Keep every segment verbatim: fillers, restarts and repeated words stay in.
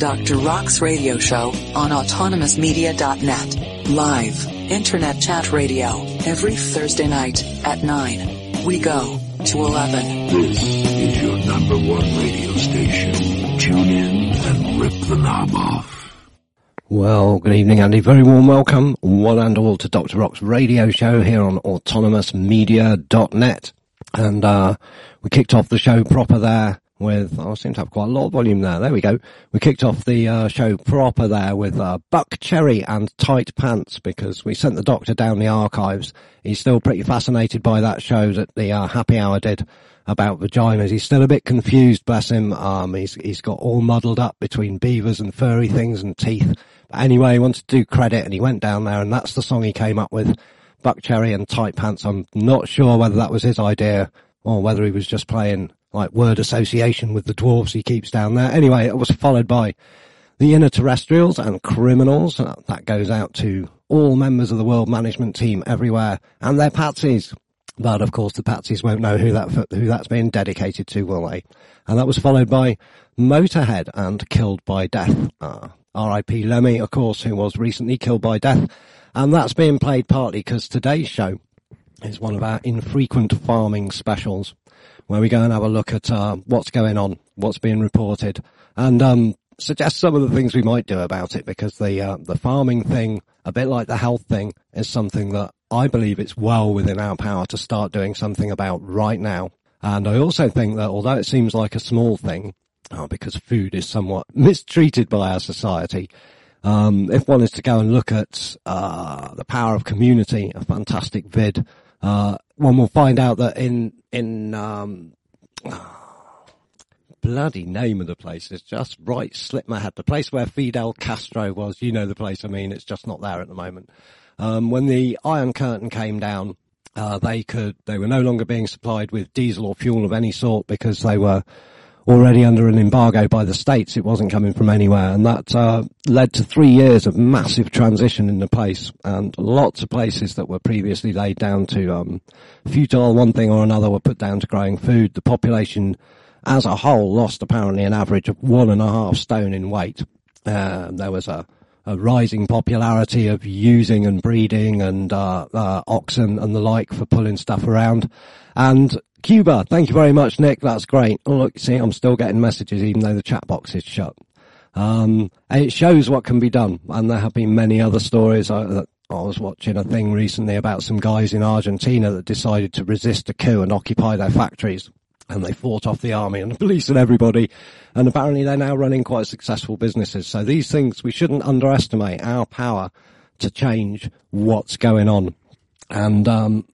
Doctor Rock's radio show on autonomous media dot net. Live, internet chat radio, every Thursday night at nine. We go to eleven. This is your number one radio station. Tune in and rip the knob off. Well, good evening, Andy. Very warm welcome, one and all, to Doctor Rock's radio show here on autonomous media dot net. And uh we kicked off the show proper there with, I seem to have quite a lot of volume there. There we go. We kicked off the uh, show proper there with uh, Buck Cherry and Tight Pants, because we sent the doctor down the archives. He's still pretty fascinated by that show that the uh, Happy Hour did about vaginas. He's still a bit confused, bless him. Um, he's, he's got all muddled up between beavers and furry things and teeth. But anyway, he wanted to do credit, and he went down there, and that's the song he came up with, Buck Cherry and Tight Pants. I'm not sure whether that was his idea or whether he was just playing like word association with the dwarves he keeps down there. Anyway, it was followed by The Inner Terrestrials and Criminals. That goes out to all members of the World Management Team everywhere, and their patsies. But of course the patsies won't know who that who that's being dedicated to, will they? And that was followed by Motorhead and Killed by Death. Uh, R I P Lemmy, of course, who was recently killed by death. And that's being played partly because today's show is one of our infrequent farming specials, where we go and have a look at uh, what's going on, what's being reported, and um, suggest some of the things we might do about it, because the uh, the farming thing, a bit like the health thing, is something that I believe it's well within our power to start doing something about right now. And I also think that although it seems like a small thing, oh, because food is somewhat mistreated by our society, um, if one is to go and look at uh, The Power of Community, a fantastic vid, uh, one will find out that in, in, um, oh, bloody name of the place is just right slipped my head. The place where Fidel Castro was, you know the place I mean, it's just not there at the moment. Um, when the Iron Curtain came down, uh, they could, they were no longer being supplied with diesel or fuel of any sort because they were already under an embargo by the States. It wasn't coming from anywhere, and that uh, led to three years of massive transition in the place, and lots of places that were previously laid down to um, futile one thing or another were put down to growing food. The population as a whole lost apparently an average of one and a half stone in weight. Uh, there was a, a rising popularity of using and breeding and uh, uh, oxen and the like for pulling stuff around. And Cuba, thank you very much, Nick. That's great. Oh, look, see, I'm still getting messages even though the chat box is shut. Um, and it shows what can be done. And there have been many other stories. I, that I was watching a thing recently about some guys in Argentina that decided to resist a coup and occupy their factories. And they fought off the army and the police and everybody. And apparently they're now running quite successful businesses. So these things, we shouldn't underestimate our power to change what's going on. And, um,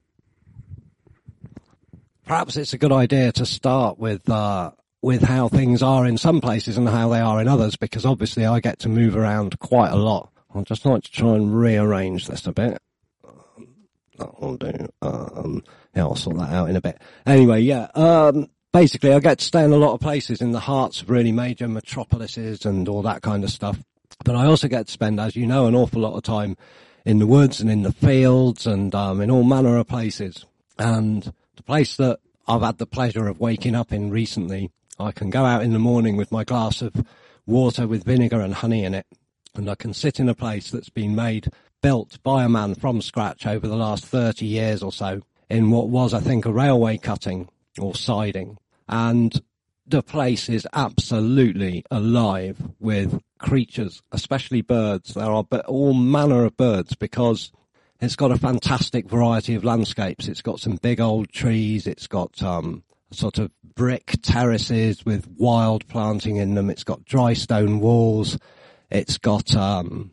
perhaps it's a good idea to start with uh with how things are in some places and how they are in others, because obviously I get to move around quite a lot. I'd just like to try and rearrange this a bit. Um, that'll do. Um, yeah, I'll sort that out in a bit. Anyway, yeah, um, basically I get to stay in a lot of places in the hearts of really major metropolises and all that kind of stuff. But I also get to spend, as you know, an awful lot of time in the woods and in the fields and um, in all manner of places. And the place that I've had the pleasure of waking up in recently, I can go out in the morning with my glass of water with vinegar and honey in it, and I can sit in a place that's been made, built by a man from scratch over the last thirty years or so, in what was, I think, a railway cutting or siding. And the place is absolutely alive with creatures, especially birds. There are all manner of birds because it's got a fantastic variety of landscapes. It's got some big old trees. It's got um sort of brick terraces with wild planting in them. It's got dry stone walls. It's got um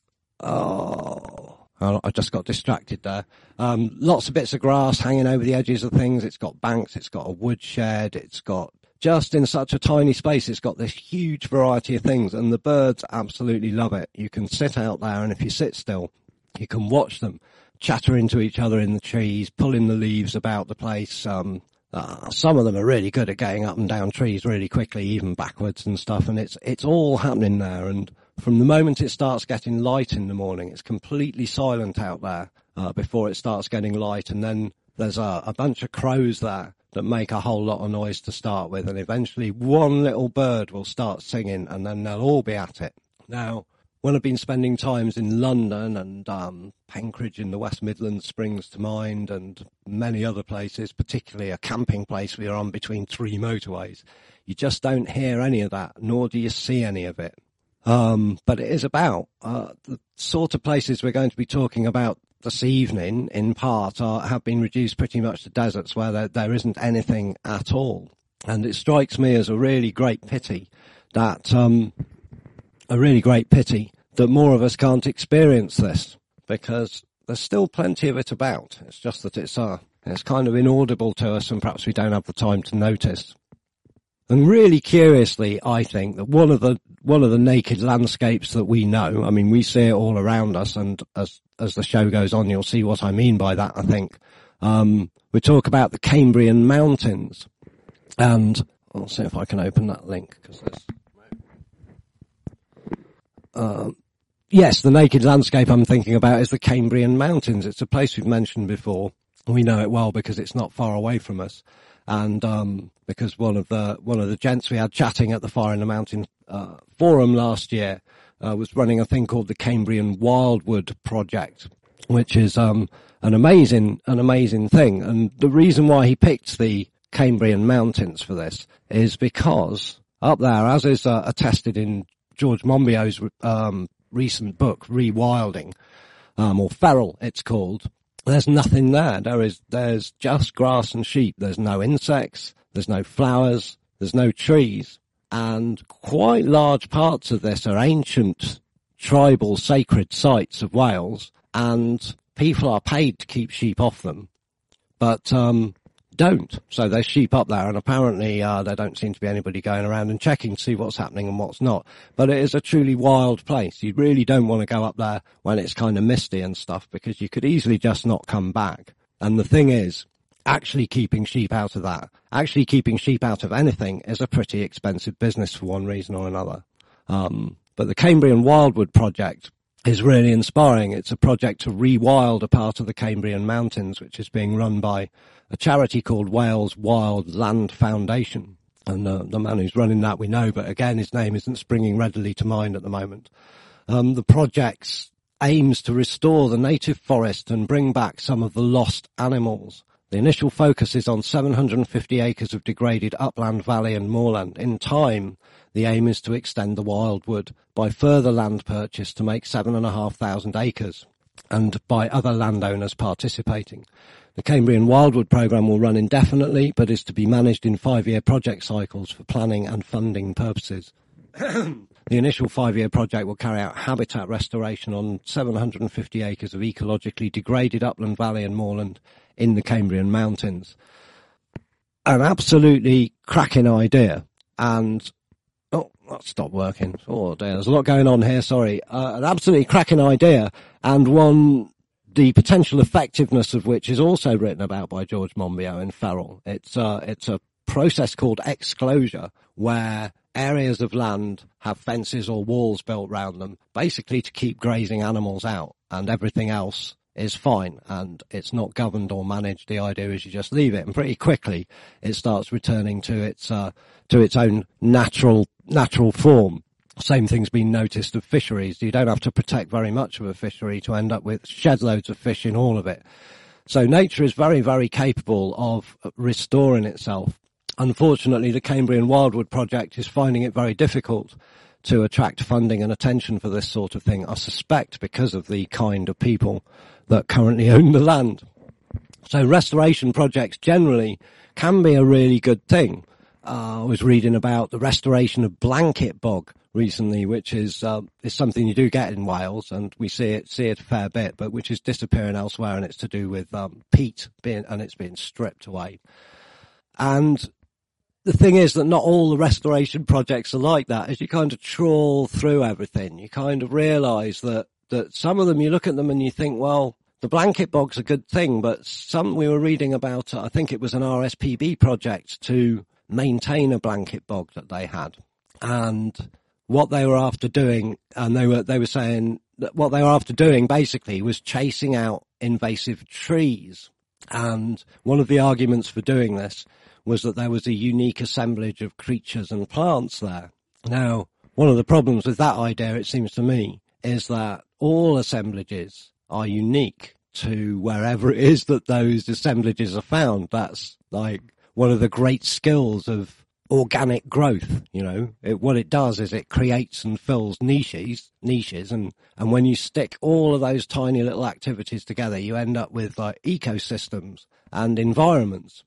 oh I just got distracted there. Um lots of bits of grass hanging over the edges of things. It's got banks. It's got a woodshed. It's got, just in such a tiny space, it's got this huge variety of things, and the birds absolutely love it. You can sit out there, and if you sit still, you can watch them chattering to each other in the trees, pulling the leaves about the place. Um, uh, some of them are really good at getting up and down trees really quickly, even backwards and stuff. And it's, it's all happening there. And from the moment it starts getting light in the morning, it's completely silent out there, uh, before it starts getting light. And then there's a, a bunch of crows there that make a whole lot of noise to start with, and eventually one little bird will start singing, and then they'll all be at it. Now, when I've been spending times in London, and um, Penkridge in the West Midlands springs to mind, and many other places, particularly a camping place we are on between three motorways, you just don't hear any of that, nor do you see any of it. Um, but it is about uh, the sort of places we're going to be talking about this evening, in part, are, have been reduced pretty much to deserts where there, there isn't anything at all. And it strikes me as a really great pity that, um, a really great pity that more of us can't experience this, because there's still plenty of it about. It's just that it's, uh, it's kind of inaudible to us, and perhaps we don't have the time to notice. And really curiously, I think that one of the one of the naked landscapes that we know, I mean, we see it all around us, and as as the show goes on, you'll see what I mean by that, I think. Um, we talk about the Cambrian Mountains, and I'll see if I can open that link, because there's... Um, yes, the naked landscape I'm thinking about is the Cambrian Mountains. It's a place we've mentioned before. We know it well because it's not far away from us. And, um, because one of the, one of the gents we had chatting at the Fire in the Mountain, uh, forum last year, uh, was running a thing called the Cambrian Wildwood Project, which is, um, an amazing, an amazing thing. And the reason why he picked the Cambrian Mountains for this is because up there, as is uh, attested in George Monbiot's, um, recent book, Rewilding, um, or Feral, it's called, there's nothing there. There is, there's just grass and sheep. There's no insects. There's no flowers. There's no trees. And quite large parts of this are ancient tribal sacred sites of Wales, and people are paid to keep sheep off them, but, um, don't. So there's sheep up there, and apparently, uh, there don't seem to be anybody going around and checking to see what's happening and what's not. But it is a truly wild place. You really don't want to go up there when it's kind of misty and stuff, because you could easily just not come back. And the thing is, actually keeping sheep out of that, actually keeping sheep out of anything is a pretty expensive business for one reason or another. Um, but the Cambrian Wildwood Project is really inspiring. It's a project to rewild a part of the Cambrian Mountains, which is being run by a charity called Wales Wild Land Foundation. And uh, the man who's running that we know, but again, his name isn't springing readily to mind at the moment. Um, the project aims to restore the native forest and bring back some of the lost animals. The initial focus is on seven hundred fifty acres of degraded upland, valley and moorland. In time, the aim is to extend the wildwood by further land purchase to make seven and a half thousand acres, and by other landowners participating. The Cambrian Wildwood Programme will run indefinitely, but is to be managed in five-year project cycles for planning and funding purposes. The initial five-year project will carry out habitat restoration on seven hundred fifty acres of ecologically degraded upland, valley and moorland in the Cambrian Mountains. An absolutely cracking idea, and oh, that stopped working. Oh dear, there's a lot going on here, sorry. Uh, an absolutely cracking idea, and one, the potential effectiveness of which is also written about by George Monbiot in Feral. It's, uh, it's a process called exclosure, where areas of land have fences or walls built around them, basically to keep grazing animals out, and everything else is fine, and it's not governed or managed. The idea is you just leave it, and pretty quickly it starts returning to its uh, to its own natural natural form. Same thing's been noticed of fisheries. You don't have to protect very much of a fishery to end up with shed loads of fish in all of it. So nature is very, very capable of restoring itself. Unfortunately, the Cambrian Wildwood Project is finding it very difficult to attract funding and attention for this sort of thing, I suspect because of the kind of people that currently own the land. So restoration projects generally can be a really good thing. Uh, I was reading about the restoration of blanket bog recently, which is uh, is something you do get in Wales, and we see it see it a fair bit, but which is disappearing elsewhere, and it's to do with um, peat being and it's being stripped away. And the thing is that not all the restoration projects are like that. As you kind of trawl through everything, you kind of realise that, that some of them, you look at them and you think, well, the blanket bog's a good thing, but some we were reading about, I think it was an R S P B project to maintain a blanket bog that they had. And what they were after doing, and they were, they were saying that what they were after doing basically was chasing out invasive trees. And one of the arguments for doing this was that there was a unique assemblage of creatures and plants there. Now, one of the problems with that idea, it seems to me, is that all assemblages are unique to wherever it is that those assemblages are found. That's like one of the great skills of organic growth, you know. It, what it does is it creates and fills niches, niches, and, and when you stick all of those tiny little activities together, you end up with like ecosystems and environments.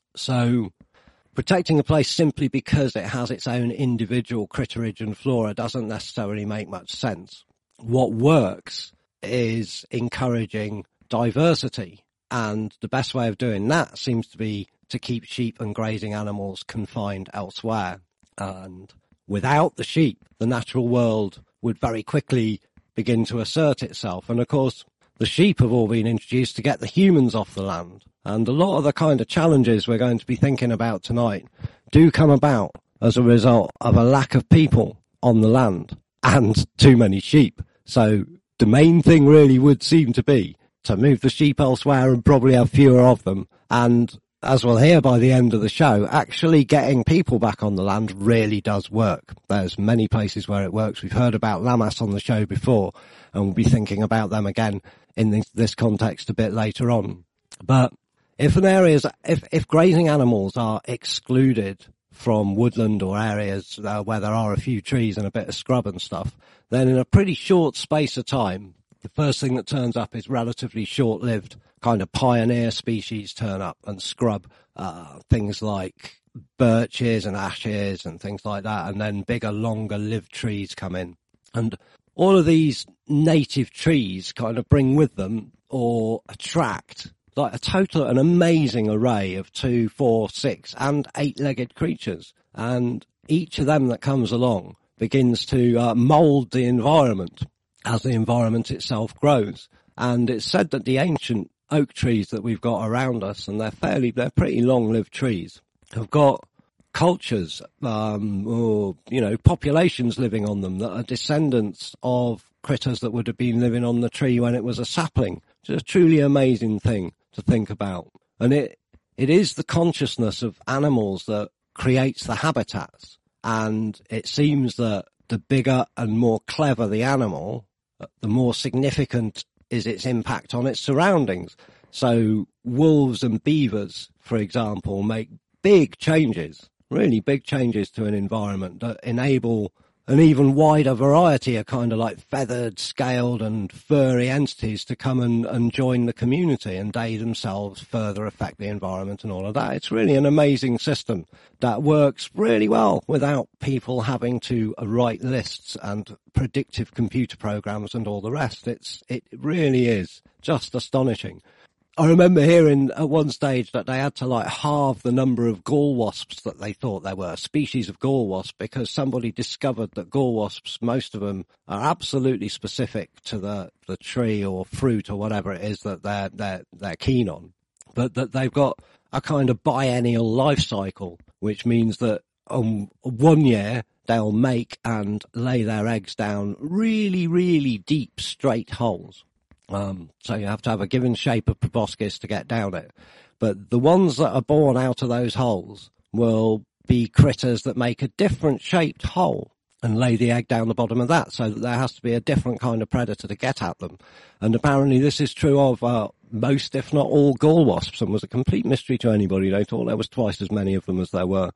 So protecting a place simply because it has its own individual critterage and flora doesn't necessarily make much sense. What works is encouraging diversity, and the best way of doing that seems to be to keep sheep and grazing animals confined elsewhere. And without the sheep, the natural world would very quickly begin to assert itself. And of course, the sheep have all been introduced to get the humans off the land. And a lot of the kind of challenges we're going to be thinking about tonight do come about as a result of a lack of people on the land and too many sheep. So the main thing really would seem to be to move the sheep elsewhere and probably have fewer of them. And as we'll hear by the end of the show, actually getting people back on the land really does work. There's many places where it works. We've heard about Lammas on the show before, and we'll be thinking about them again in this, this context a bit later on. But if an area is, if, if grazing animals are excluded from woodland or areas uh, where there are a few trees and a bit of scrub and stuff, then in a pretty short space of time, the first thing that turns up is relatively short-lived kind of pioneer species turn up and scrub uh, things like birches and ashes and things like that, and then bigger, longer-lived trees come in. And all of these native trees kind of bring with them or attract like a total, an amazing array of two, four, six, and eight-legged creatures. And each of them that comes along begins to uh, mould the environment as the environment itself grows. And it's said that the ancient oak trees that we've got around us, and they're fairly, they're pretty long-lived trees, have got cultures, um, or, you know, populations living on them that are descendants of critters that would have been living on the tree when it was a sapling. It's a truly amazing thing to think about. And it, it is the consciousness of animals that creates the habitats. And it seems that the bigger and more clever the animal, the more significant is its impact on its surroundings. So wolves and beavers, for example, make big changes, really big changes to an environment that enable an even wider variety of kind of like feathered, scaled and furry entities to come and, and join the community, and they themselves further affect the environment and all of that. It's really an amazing system that works really well without people having to write lists and predictive computer programs and all the rest. It's, it really is just astonishing. I remember hearing at one stage that they had to like halve the number of gall wasps that they thought there were, species of gall wasp, because somebody discovered that gall wasps, most of them are absolutely specific to the, the tree or fruit or whatever it is that they're, they're, they're keen on, but that they've got a kind of biennial life cycle, which means that um, one year they'll make and lay their eggs down really, really deep, straight holes. Um, so you have to have a given shape of proboscis to get down it. But the ones that are born out of those holes will be critters that make a different shaped hole and lay the egg down the bottom of that, so that there has to be a different kind of predator to get at them. And apparently this is true of uh, most, if not all, gall wasps, and was a complete mystery to anybody. They thought there was twice as many of them as there were.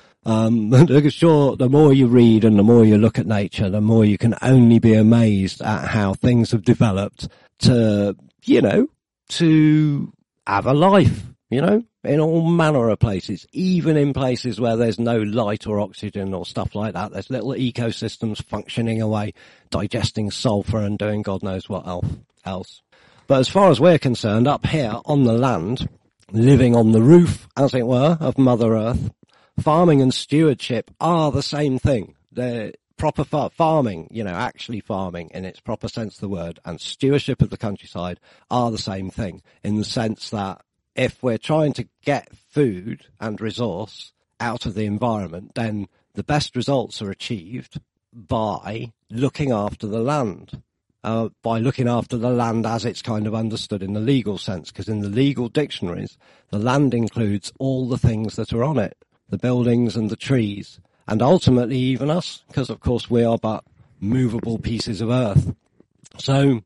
Um, and sure, the more you read and the more you look at nature, the more you can only be amazed at how things have developed to, you know, to have a life, you know, in all manner of places, even in places where there's no light or oxygen or stuff like that. There's little ecosystems functioning away, digesting sulfur and doing God knows what else. But as far as we're concerned, up here on the land, living on the roof, as it were, of Mother Earth, farming and stewardship are the same thing. They're proper far- farming, you know, actually farming in its proper sense of the word, and stewardship of the countryside are the same thing, in the sense that if we're trying to get food and resource out of the environment, then the best results are achieved by looking after the land. uh, by looking after the land as it's kind of understood in the legal sense, because in the legal dictionaries, the land includes all the things that are on it, the buildings and the trees, and ultimately even us, because of course we are but movable pieces of earth. So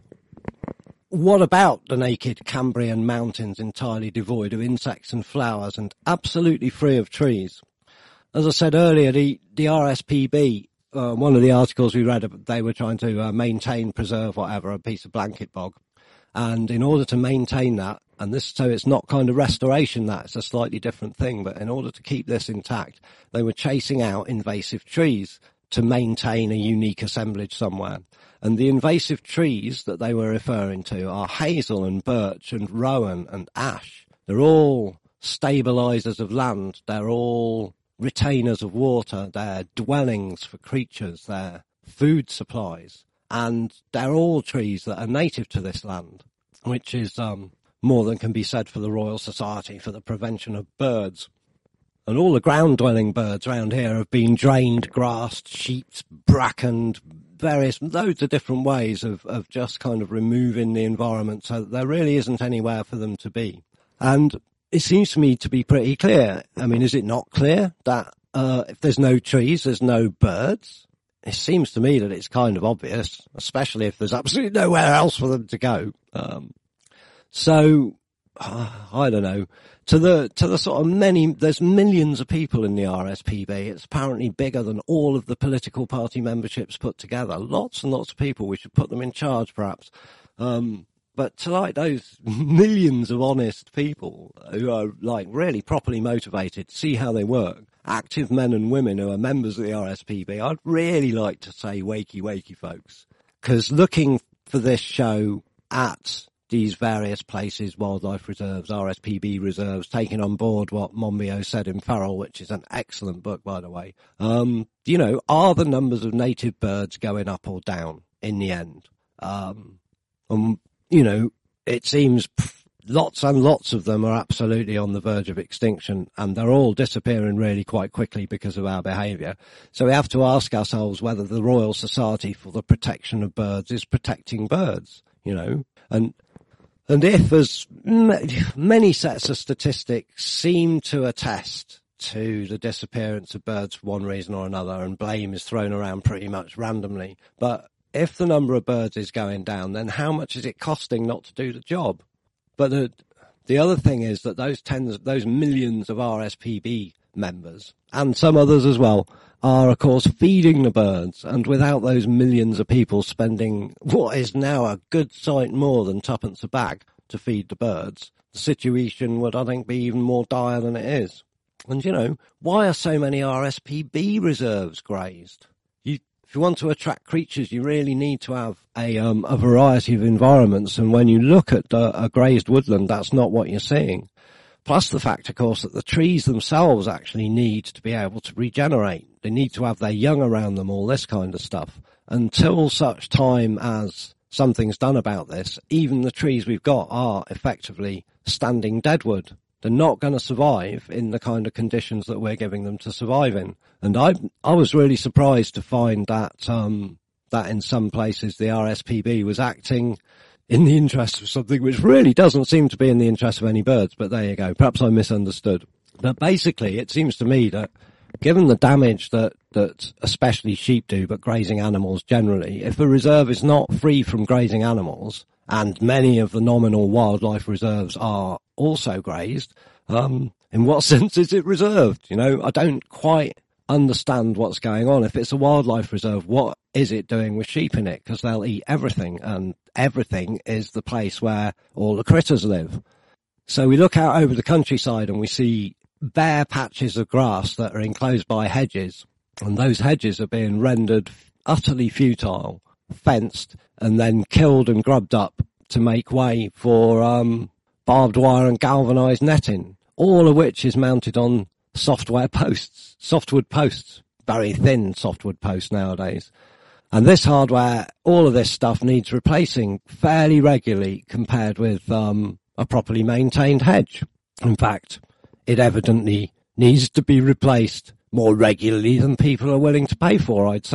what about the naked Cambrian mountains entirely devoid of insects and flowers and absolutely free of trees? As I said earlier, the, the R S P B, uh, one of the articles we read, they were trying to uh, maintain, preserve, whatever, a piece of blanket bog. And in order to maintain that, and this, so it's not kind of restoration, that it's a slightly different thing, but in order to keep this intact, they were chasing out invasive trees to maintain a unique assemblage somewhere. And the invasive trees that they were referring to are hazel and birch and rowan and ash. They're all stabilizers of land. They're all retainers of water. They're dwellings for creatures. They're food supplies. And they're all trees that are native to this land, which is um, more than can be said for the Royal Society for the Prevention of Birds. And all the ground-dwelling birds around here have been drained, grassed, sheeped, brackened, various, loads of different ways of, of just kind of removing the environment so that there really isn't anywhere for them to be. And it seems to me to be pretty clear. I mean, is it not clear that uh, if there's no trees, there's no birds? It seems to me that it's kind of obvious, especially if there's absolutely nowhere else for them to go. Um, so, uh, I don't know. To the, to the sort of many, there's millions of people in the R S P B. It's apparently bigger than all of the political party memberships put together. Lots and lots of people. We should put them in charge, perhaps. Um, but to like those millions of honest people who are like really properly motivated, see how they work, active men and women who are members of the R S P B, I'd really like to say wakey, wakey, folks. Because looking for this show at these various places, wildlife reserves, R S P B reserves, taking on board what Monbiot said in Feral, which is an excellent book, by the way. Um, you know, are the numbers of native birds going up or down in the end? Um, um you know, it seems pff, lots and lots of them are absolutely on the verge of extinction, and they're all disappearing really quite quickly because of our behaviour. So we have to ask ourselves whether the Royal Society for the Protection of Birds is protecting birds, you know, and And if, as many sets of statistics seem to attest to the disappearance of birds for one reason or another, and blame is thrown around pretty much randomly, but if the number of birds is going down, then how much is it costing not to do the job? But the, the other thing is that those tens, those millions of R S P B members, and some others as well, are, of course, feeding the birds. And without those millions of people spending what is now a good sight more than twopence a bag to feed the birds, the situation would, I think, be even more dire than it is. And, you know, why are so many R S P B reserves grazed? You, if you want to attract creatures, you really need to have a, um, a variety of environments. And when you look at uh, a grazed woodland, that's not what you're seeing. Plus the fact, of course, that the trees themselves actually need to be able to regenerate. They need to have their young around them, all this kind of stuff. Until such time as something's done about this, even the trees we've got are effectively standing deadwood. They're not going to survive in the kind of conditions that we're giving them to survive in. And I I was really surprised to find that um that in some places the R S P B was acting in the interest of something which really doesn't seem to be in the interest of any birds, but there you go. Perhaps I misunderstood. But basically, it seems to me that given the damage that, that especially sheep do, but grazing animals generally, if a reserve is not free from grazing animals, and many of the nominal wildlife reserves are also grazed, um, in what sense is it reserved? You know, I don't quite understand what's going on. If it's a wildlife reserve, what is it doing with sheep in it? Because they'll eat everything, and everything is the place where all the critters live. So we look out over the countryside and we see bare patches of grass that are enclosed by hedges, and those hedges are being rendered utterly futile, fenced, and then killed and grubbed up to make way for um barbed wire and galvanized netting, all of which is mounted on software posts, softwood posts, very thin softwood posts nowadays. And this hardware, all of this stuff needs replacing fairly regularly compared with um a properly maintained hedge. In fact, it evidently needs to be replaced more regularly than people are willing to pay for, I'd say.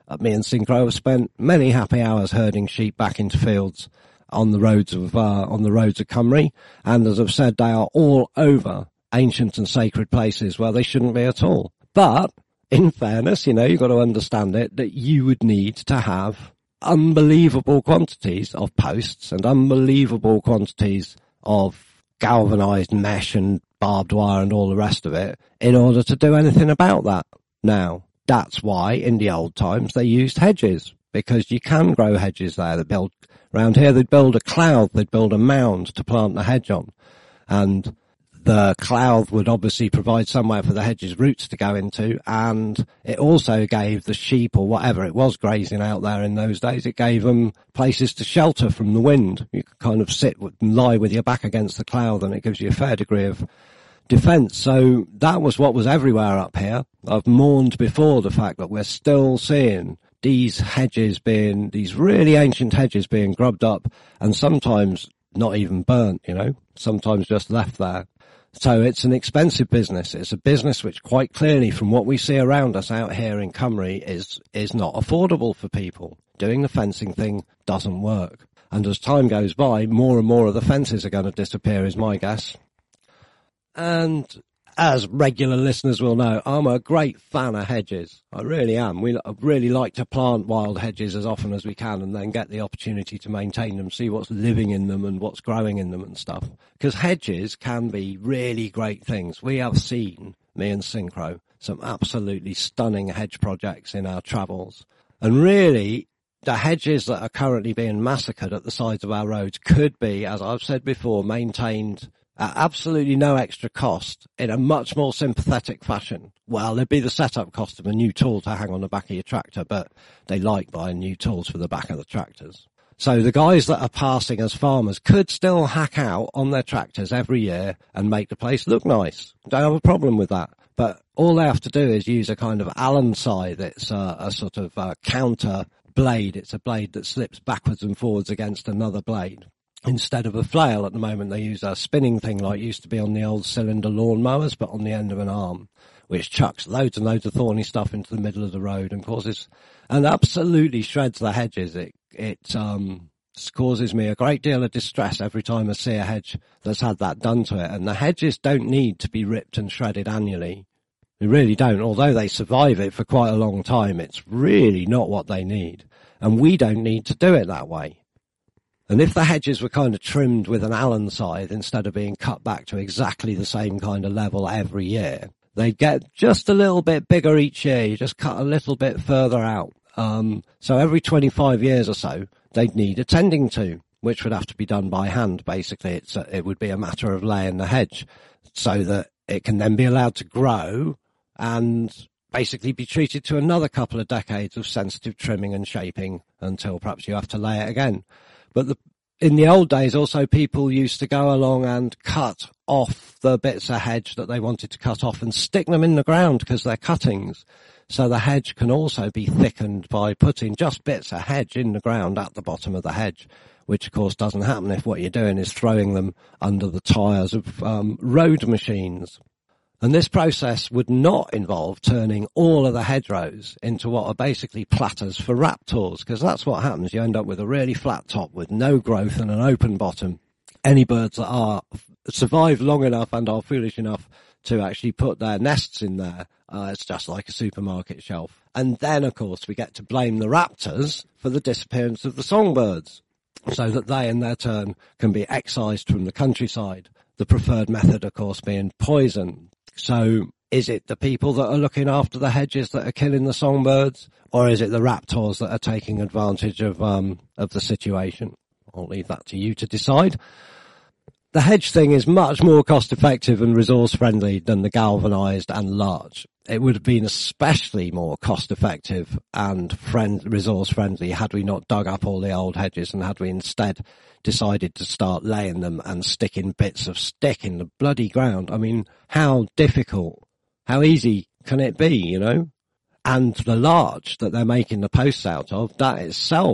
me and Synchro have spent many happy hours herding sheep back into fields on the roads of uh, on the roads of Cymru, and as I've said, they are all over ancient and sacred places where they shouldn't be at all. But in fairness, you know, you've got to understand it that you would need to have unbelievable quantities of posts and unbelievable quantities of galvanized mesh and barbed wire and all the rest of it in order to do anything about that. Now, that's why in the old times they used hedges, because you can grow hedges there. They build around here, they'd build a cloud, they'd build a mound to plant the hedge on, and the cloud would obviously provide somewhere for the hedge's roots to go into, and it also gave the sheep or whatever it was grazing out there in those days, it gave them places to shelter from the wind. You could kind of sit and lie with your back against the cloud, and it gives you a fair degree of defence. So that was what was everywhere up here. I've mourned before the fact that we're still seeing these hedges being, these really ancient hedges being grubbed up, and sometimes not even burnt, you know, sometimes just left there. So it's an expensive business. It's a business which quite clearly, from what we see around us out here in Cymru, is, is not affordable for people. Doing the fencing thing doesn't work. And as time goes by, more and more of the fences are going to disappear, is my guess. And as regular listeners will know, I'm a great fan of hedges. I really am. We really like to plant wild hedges as often as we can and then get the opportunity to maintain them, see what's living in them and what's growing in them and stuff. Because hedges can be really great things. We have seen, me and Synchro, some absolutely stunning hedge projects in our travels. And really, the hedges that are currently being massacred at the sides of our roads could be, as I've said before, maintained at absolutely no extra cost in a much more sympathetic fashion. Well, there'd be the setup cost of a new tool to hang on the back of your tractor, but they like buying new tools for the back of the tractors. So the guys that are passing as farmers could still hack out on their tractors every year and make the place look nice. Don't have a problem with that. But all they have to do is use a kind of Allen scythe. It's a, a sort of a counter blade. It's a blade that slips backwards and forwards against another blade. Instead of a flail at the moment, they use a spinning thing like used to be on the old cylinder lawn mowers, but on the end of an arm, which chucks loads and loads of thorny stuff into the middle of the road and causes, and absolutely shreds the hedges. It, it, um, causes me a great deal of distress every time I see a hedge that's had that done to it. And the hedges don't need to be ripped and shredded annually. They really don't. Although they survive it for quite a long time, it's really not what they need. And we don't need to do it that way. And if the hedges were kind of trimmed with an Allen scythe instead of being cut back to exactly the same kind of level every year, they'd get just a little bit bigger each year. You just cut a little bit further out. Um, so every twenty-five years or so, they'd need attending to, which would have to be done by hand. Basically, it's a, it would be a matter of laying the hedge so that it can then be allowed to grow and basically be treated to another couple of decades of sensitive trimming and shaping until perhaps you have to lay it again. But the, in the old days also, people used to go along and cut off the bits of hedge that they wanted to cut off and stick them in the ground because they're cuttings. So the hedge can also be thickened by putting just bits of hedge in the ground at the bottom of the hedge, which of course doesn't happen if what you're doing is throwing them under the tyres of um, road machines. And this process would not involve turning all of the hedgerows into what are basically platters for raptors, because that's what happens. You end up with a really flat top with no growth and an open bottom. Any birds that are survive long enough and are foolish enough to actually put their nests in there, uh, it's just like a supermarket shelf. And then, of course, we get to blame the raptors for the disappearance of the songbirds, so that they, in their turn, can be excised from the countryside. The preferred method, of course, being poison. So is it the people that are looking after the hedges that are killing the songbirds, or is it the raptors that are taking advantage of um of the situation? I'll leave that to you to decide. The hedge thing is much more cost effective and resource friendly than the galvanized and larch. It would have been especially more cost effective and friend resource friendly had we not dug up all the old hedges and had we instead decided to start laying them and sticking bits of stick in the bloody ground. I mean, how difficult, how easy can it be, you know? And the larch that they're making the posts out of, that itself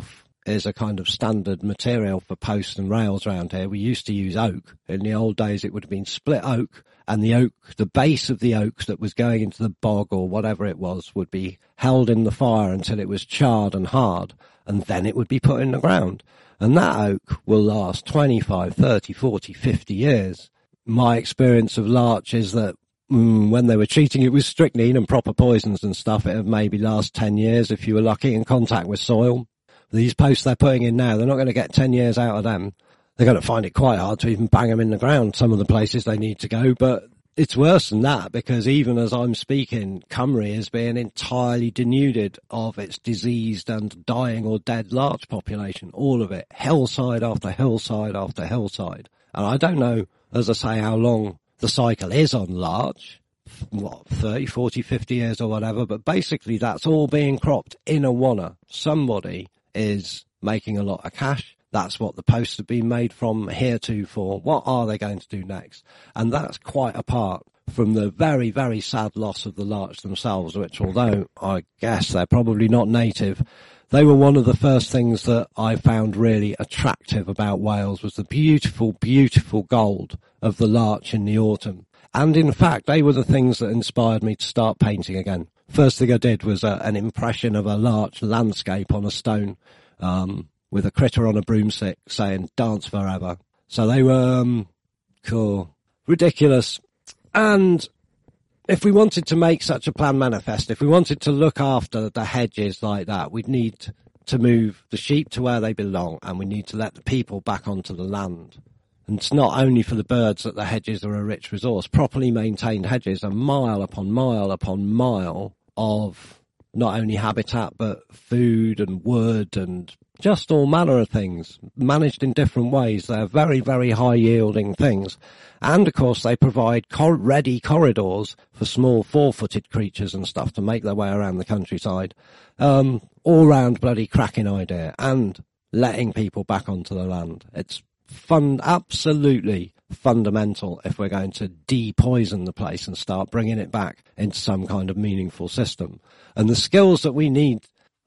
is a kind of standard material for posts and rails around here. We used to use oak. In the old days, it would have been split oak, and the oak, the base of the oak that was going into the bog or whatever it was, would be held in the fire until it was charred and hard, and then it would be put in the ground. And that oak will last twenty-five, thirty, forty, fifty years. My experience of larch is that mm, when they were treating it with strychnine and proper poisons and stuff, it would maybe last ten years if you were lucky in contact with soil. These posts they're putting in now, they're not going to get ten years out of them. They're going to find it quite hard to even bang them in the ground, some of the places they need to go. But it's worse than that, because even as I'm speaking, Cymru is being entirely denuded of its diseased and dying or dead larch population. All of it. Hillside after hillside after hillside. And I don't know, as I say, how long the cycle is on larch. What, thirty, forty, fifty years or whatever. But basically that's all being cropped in a wanna. Somebody is making a lot of cash. That's what the posts have been made from heretofore. What are they going to do next? And that's quite apart from the very, very sad loss of the larch themselves, which, although I guess they're probably not native, they were one of the first things that I found really attractive about Wales, was the beautiful, beautiful gold of the larch in the autumn. And in fact, they were the things that inspired me to start painting again. First thing I did was uh, an impression of a larch landscape on a stone, um, with a critter on a broomstick saying, "Dance forever." So they were, um, cool, ridiculous. And if we wanted to make such a plan manifest, if we wanted to look after the hedges like that, we'd need to move the sheep to where they belong, and we need to let the people back onto the land. And it's not only for the birds that the hedges are a rich resource. Properly maintained hedges are mile upon mile upon mile of not only habitat, but food and wood and just all manner of things, managed in different ways. They're very, very high-yielding things. And, of course, they provide cor- ready corridors for small four-footed creatures and stuff to make their way around the countryside. Um, all-round bloody cracking idea. And letting people back onto the land. It's fun, absolutely fundamental if we're going to de-poison the place and start bringing it back into some kind of meaningful system. And the skills that we need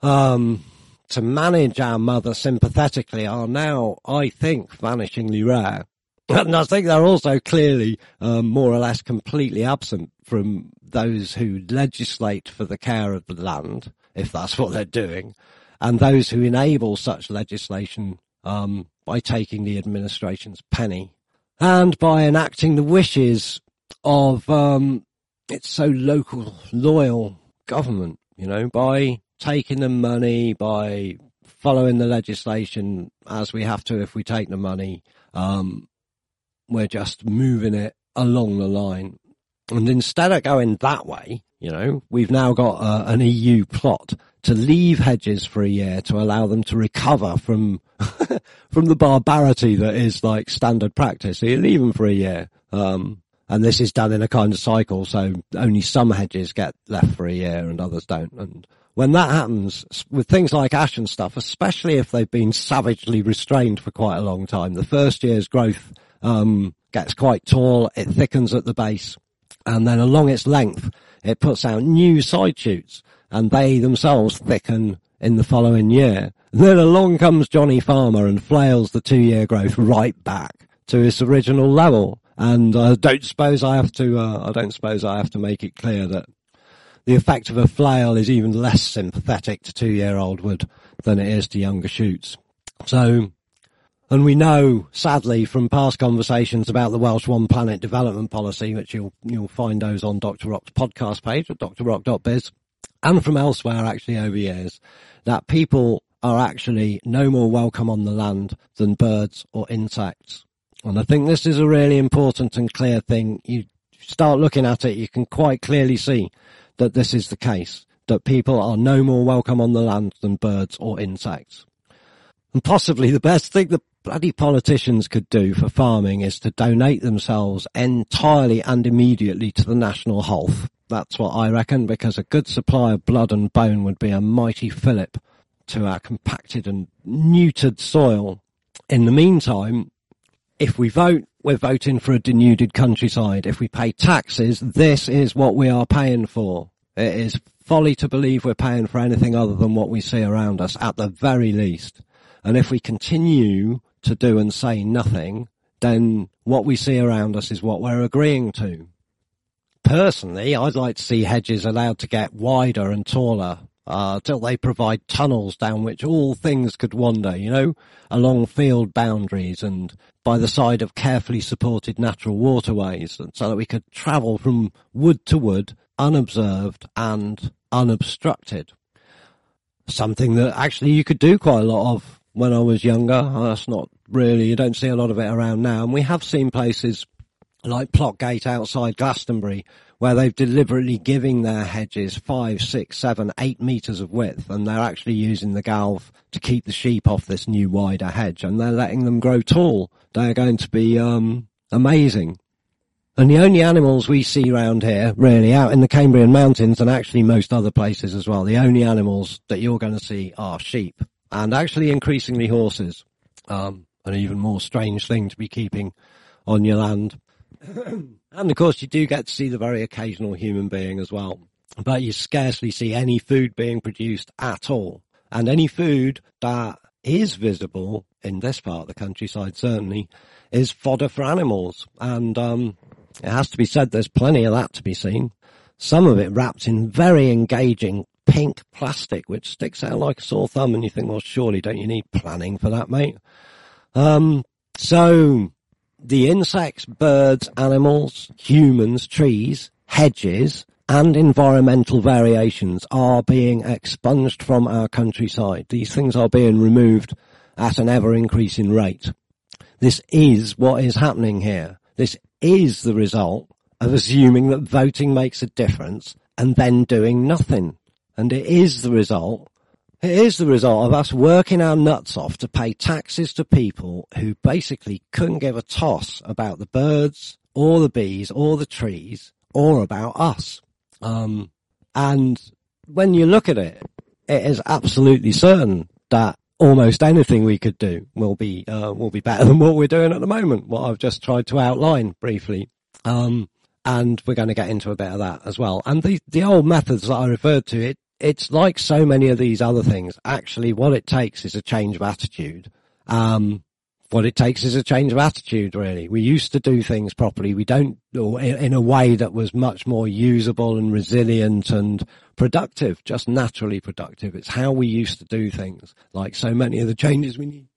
um, to manage our mother sympathetically are now, I think, vanishingly rare. And I think they're also clearly um, more or less completely absent from those who legislate for the care of the land, if that's what they're doing, and those who enable such legislation um, by taking the administration's penny and by enacting the wishes of um, its so local, loyal government, you know, by taking the money, by following the legislation as we have to if we take the money. Um, we're just moving it along the line. And instead of going that way, you know, we've now got uh, an E U plot to leave hedges for a year to allow them to recover from from the barbarity that is like standard practice. So you leave them for a year. Um, and this is done in a kind of cycle, so only some hedges get left for a year and others don't. And when that happens, with things like ash and stuff, especially if they've been savagely restrained for quite a long time, the first year's growth um gets quite tall, it thickens at the base, and then along its length, it puts out new side shoots, and they themselves thicken in the following year. Then along comes Johnny Farmer and flails the two-year growth right back to its original level. And I don't suppose I have to, uh, I don't suppose I have to make it clear that the effect of a flail is even less sympathetic to two-year-old wood than it is to younger shoots. So, and we know, sadly, from past conversations about the Welsh One Planet development policy, which you'll you'll find those on Doctor Rock's podcast page at d r rock dot biz, and from elsewhere actually over years, that people are actually no more welcome on the land than birds or insects. And I think this is a really important and clear thing. You start looking at it, you can quite clearly see that this is the case, that people are no more welcome on the land than birds or insects. And possibly the best thing that bloody politicians could do for farming is to donate themselves entirely and immediately to the national health. That's what I reckon, because a good supply of blood and bone would be a mighty fillip to our compacted and neutered soil. In the meantime, if we vote, we're voting for a denuded countryside. If we pay taxes, this is what we are paying for. It is folly to believe we're paying for anything other than what we see around us, at the very least. And if we continue to do and say nothing, then what we see around us is what we're agreeing to. Personally, I'd like to see hedges allowed to get wider and taller, uh, till they provide tunnels down which all things could wander, you know, along field boundaries and by the side of carefully supported natural waterways, and so that we could travel from wood to wood, unobserved and unobstructed. Something that actually you could do quite a lot of when I was younger. That's not really, you don't see a lot of it around now. And we have seen places like Plotgate outside Glastonbury, where they've deliberately giving their hedges five, six, seven, eight metres of width, and they're actually using the galv to keep the sheep off this new wider hedge, and they're letting them grow tall. They're going to be um amazing. And the only animals we see around here, really, out in the Cambrian Mountains, and actually most other places as well, the only animals that you're going to see are sheep, and actually increasingly horses. Um, an even more strange thing to be keeping on your land. And of course you do get to see the very occasional human being as well, but you scarcely see any food being produced at all. And any food that is visible in this part of the countryside certainly is fodder for animals. And um it has to be said, there's plenty of that to be seen. Some of it wrapped in very engaging pink plastic, which sticks out like a sore thumb, and you think, well, surely don't you need planning for that, mate? Um so the insects, birds, animals, humans, trees, hedges, and environmental variations are being expunged from our countryside. These things are being removed at an ever-increasing rate. This is what is happening here. This is the result of assuming that voting makes a difference and then doing nothing. And it is the result It is the result of us working our nuts off to pay taxes to people who basically couldn't give a toss about the birds or the bees or the trees or about us. Um, and when you look at it, it is absolutely certain that almost anything we could do will be, uh, will be better than what we're doing at the moment, what I've just tried to outline briefly. Um, and we're going to get into a bit of that as well. And the, the old methods that I referred to, it, It's like so many of these other things. Actually, what it takes is a change of attitude. Um, what it takes is a change of attitude, really. We used to do things properly. We don't, or in a way that was much more usable and resilient and productive, just naturally productive. It's how we used to do things. Like so many of the changes we need,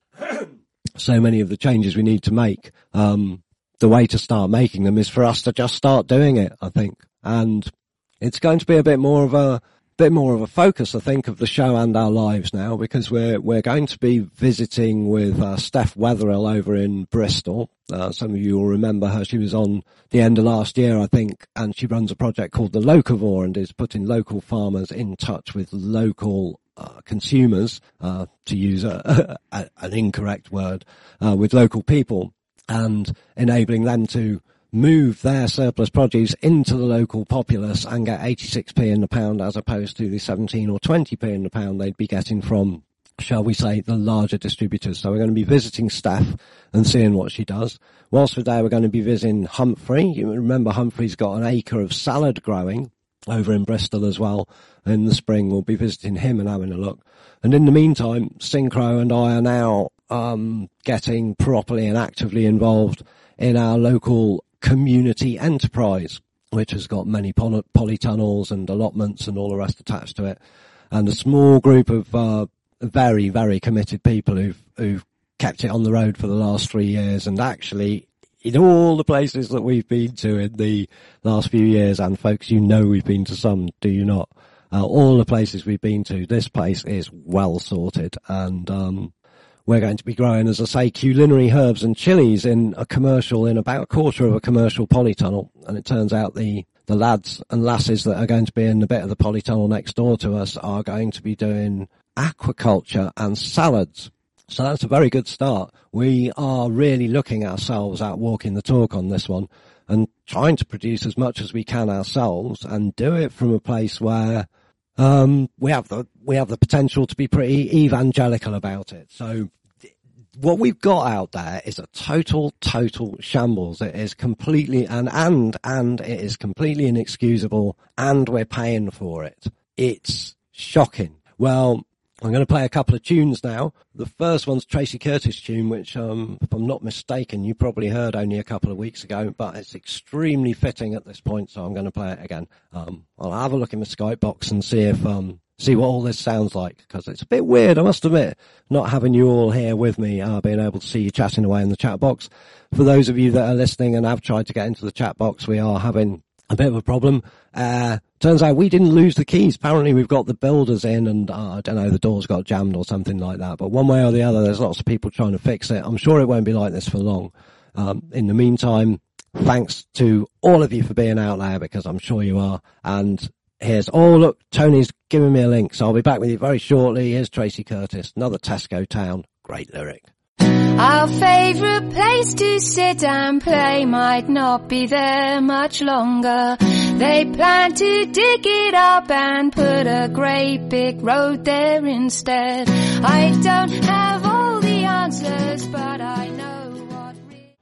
so many of the changes we need to make. Um, the way to start making them is for us to just start doing it, I think. And it's going to be a bit more of a, bit more of a focus, I think, of the show and our lives now, because we're we're going to be visiting with uh, Steph Wetherill over in Bristol. Uh, some of you will remember her. She was on the end of last year, I think, and she runs a project called the Locavore and is putting local farmers in touch with local uh, consumers, uh, to use a, a, an incorrect word, uh, with local people, and enabling them to move their surplus produce into the local populace and get eighty-six p in the pound as opposed to the seventeen or twenty p in the pound they'd be getting from, shall we say, the larger distributors. So we're going to be visiting Steph and seeing what she does. Whilst we're there, we're going to be visiting Humphrey. You remember Humphrey's got an acre of salad growing over in Bristol as well. In the spring, we'll be visiting him and having a look. And in the meantime, Synchro and I are now um getting properly and actively involved in our local community enterprise, which has got many poly- polytunnels and allotments and all the rest attached to it, and a small group of uh, very, very committed people who've, who've kept it on the road for the last three years. And actually, in all the places that we've been to in the last few years, and folks, you know we've been to some, do you not? Uh, all the places we've been to, this place is well sorted, and um we're going to be growing, as I say, culinary herbs and chilies in a commercial, in about a quarter of a commercial polytunnel. And it turns out the, the lads and lasses that are going to be in the bit of the polytunnel next door to us are going to be doing aquaculture and salads. So that's a very good start. We are really looking ourselves at walking the talk on this one and trying to produce as much as we can ourselves and do it from a place where Um, we have the, we have the potential to be pretty evangelical about it. So what we've got out there is a total, total shambles. It is completely, and, and, and it is completely inexcusable, and we're paying for it. It's shocking. Well, I'm going to play a couple of tunes now. The first one's Tracy Curtis tune, which, um, if I'm not mistaken, you probably heard only a couple of weeks ago, but it's extremely fitting at this point, so I'm going to play it again. Um, I'll have a look in the Skype box and see if, um, see what all this sounds like, because it's a bit weird, I must admit, not having you all here with me, uh, being able to see you chatting away in the chat box. For those of you that are listening and have tried to get into the chat box, we are having a bit of a problem. Uh, turns out we didn't lose the keys. Apparently we've got the builders in and, uh, I don't know, the doors got jammed or something like that. But one way or the other, there's lots of people trying to fix it. I'm sure it won't be like this for long. Um, in the meantime, thanks to all of you for being out there, because I'm sure you are. And here's, oh look, Tony's giving me a link, so I'll be back with you very shortly. Here's Tracy Curtis, another Tesco Town. Great lyric. Our favourite place to sit and play might not be there much longer. They plan to dig it up and put a great big road there instead. I don't have all the answers, but I know what really...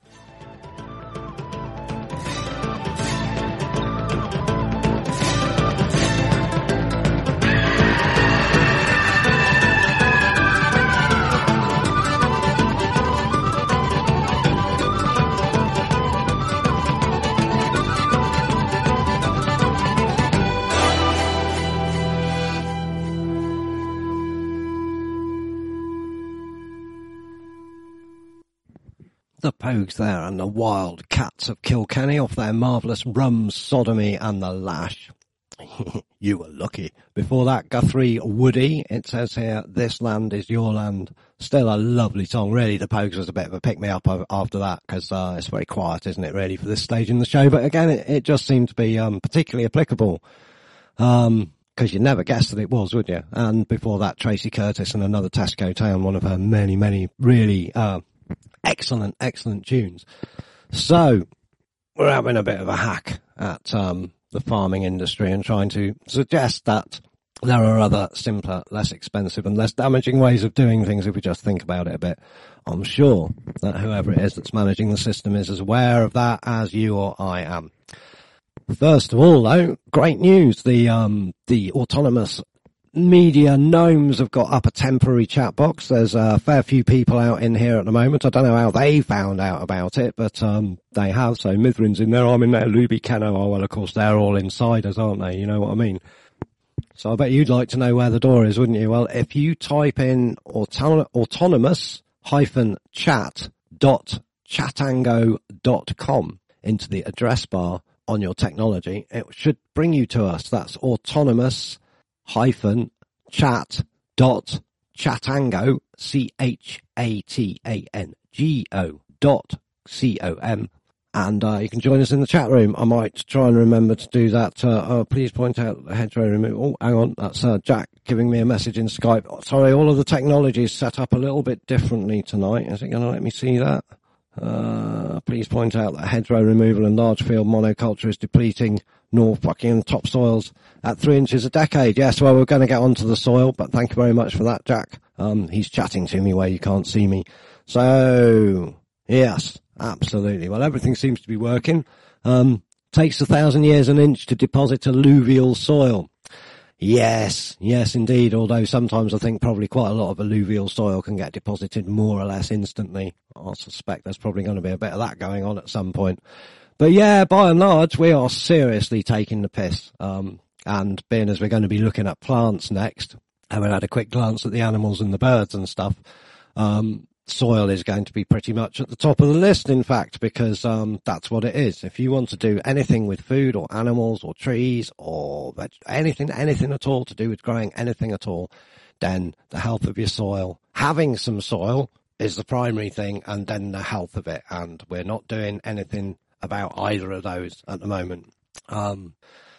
The Pogues there and the Wild Cats of Kilkenny off their marvellous Rum Sodomy and the Lash. You were lucky. Before that, Guthrie Woody, it says here, This Land Is Your Land. Still a lovely song. Really, the Pogues was a bit of a pick-me-up after that, because uh, it's very quiet, isn't it, really, for this stage in the show. But again, it, it just seemed to be um, particularly applicable. Um... Because you never guessed that it was, would you? And before that, Tracy Curtis and another Tesco Town, one of her many, many really uh, excellent, excellent tunes. So, we're having a bit of a hack at um, the farming industry and trying to suggest that there are other simpler, less expensive and less damaging ways of doing things if we just think about it a bit. I'm sure that whoever it is that's managing the system is as aware of that as you or I am. First of all, though, great news. The um, the autonomous media gnomes have got up a temporary chat box. There's a fair few people out in here at the moment. I don't know how they found out about it, but um, they have. So Mithrin's in there, I'm in there, Luby, Keno, oh, well, of course, they're all insiders, aren't they? You know what I mean? So I bet you'd like to know where the door is, wouldn't you? Well, if you type in auton- autonomous hyphen chat dot chatango dot com into the address bar on your technology, it should bring you to us. That's autonomous hyphen chat dot chatango, C H A T A N G O dot C O M. And uh, you can join us in the chat room. I might try and remember to do that. Uh, oh, please point out the hedgerow removal. Oh, hang on. That's uh, Jack giving me a message in Skype. Oh, sorry, all of the technology is set up a little bit differently tonight. Is it going to let me see that? Uh, please point out that hedgerow removal and large field monoculture is depleting North Buckingham topsoils at three inches a decade. Yes, well, we're going to get onto the soil, but thank you very much for that, Jack. Um, he's chatting to me where you can't see me. So, yes, absolutely. Well, everything seems to be working. Um, takes a thousand years an inch to deposit alluvial soil. Yes, yes, indeed, although sometimes I think probably quite a lot of alluvial soil can get deposited more or less instantly. I suspect there's probably going to be a bit of that going on at some point. But yeah, by and large, we are seriously taking the piss. Um, and being as we're going to be looking at plants next, having had a quick glance at the animals and the birds and stuff, um, soil is going to be pretty much at the top of the list, in fact, because um that's what it is. If you want to do anything with food or animals or trees or veg- anything, anything at all to do with growing anything at all, then the health of your soil, having some soil is the primary thing, and then the health of it. And we're not doing anything about either of those at the moment. Um,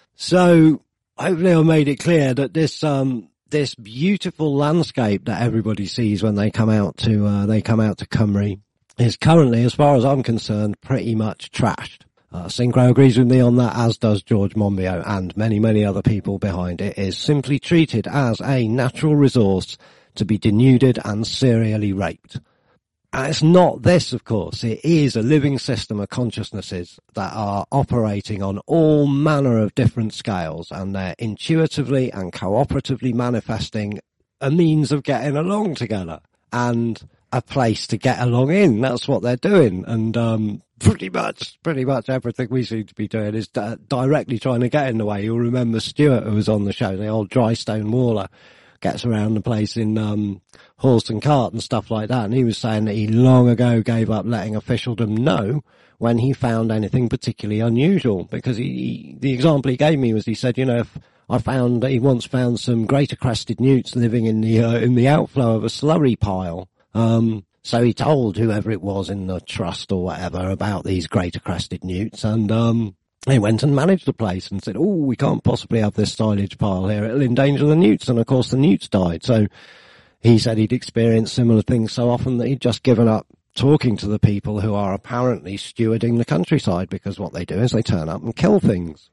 so hopefully I made it clear that this, um, this beautiful landscape that everybody sees when they come out to, uh, they come out to Cymru is currently, as far as I'm concerned, pretty much trashed. Uh, Synchro agrees with me on that, as does George Monbiot and many, many other people behind it. It is simply treated as a natural resource to be denuded and serially raped. And it's not this, of course. It is a living system of consciousnesses that are operating on all manner of different scales, and they're intuitively and cooperatively manifesting a means of getting along together and a place to get along in. That's what they're doing. And, um, pretty much, pretty much everything we seem to be doing is uh, directly trying to get in the way. You'll remember Stuart, who was on the show, the old dry stone waller, gets around the place in, um, horse and cart and stuff like that. And he was saying that he long ago gave up letting officialdom know when he found anything particularly unusual, because he, he the example he gave me was, he said, you know, if I found that he once found some greater crested newts living in the, uh, in the outflow of a slurry pile. Um, so he told whoever it was in the trust or whatever about these greater crested newts, and, um, they went and managed the place and said, oh, we can't possibly have this silage pile here. It'll endanger the newts. And of course the newts died. So he said he'd experienced similar things so often that he'd just given up talking to the people who are apparently stewarding the countryside, because what they do is they turn up and kill things.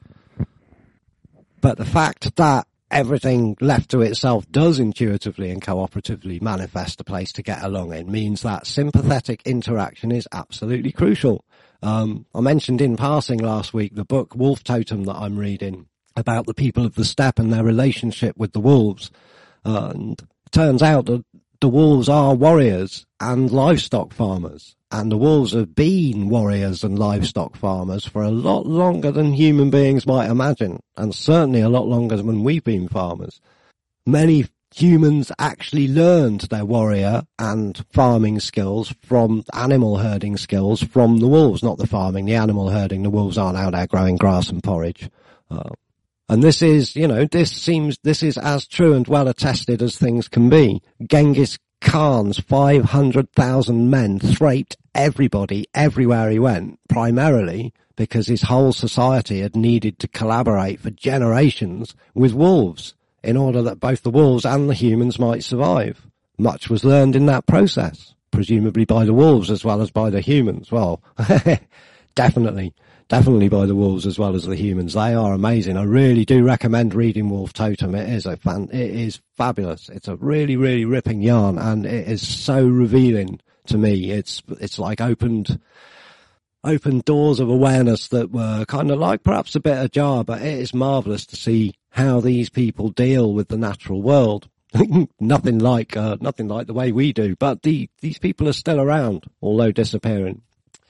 But the fact that everything left to itself does intuitively and cooperatively manifest a place to get along in means that sympathetic interaction is absolutely crucial. Um, I mentioned in passing last week the book Wolf Totem that I'm reading about the people of the steppe and their relationship with the wolves. Uh, and it turns out that the wolves are warriors and livestock farmers. And the wolves have been warriors and livestock farmers for a lot longer than human beings might imagine, and certainly a lot longer than we've been farmers. Many humans actually learned their warrior and farming skills from animal herding skills from the wolves, not the farming, the animal herding. The wolves aren't out there growing grass and porridge. Uh, and this is, you know, this seems, this is as true and well attested as things can be. Genghis Khan's five hundred thousand men thraped everybody everywhere he went, primarily because his whole society had needed to collaborate for generations with wolves in order that both the wolves and the humans might survive. Much was learned in that process, presumably by the wolves as well as by the humans. Well, definitely, definitely by the wolves as well as the humans. They are amazing. I really do recommend reading Wolf Totem. It is a fan, it is fabulous. It's a really, really ripping yarn, and it is so revealing to me. It's, it's like opened, opened doors of awareness that were kind of like perhaps a bit ajar, but it is marvellous to see how these people deal with the natural world. nothing like, uh, nothing like the way we do, but the, these people are still around, although disappearing.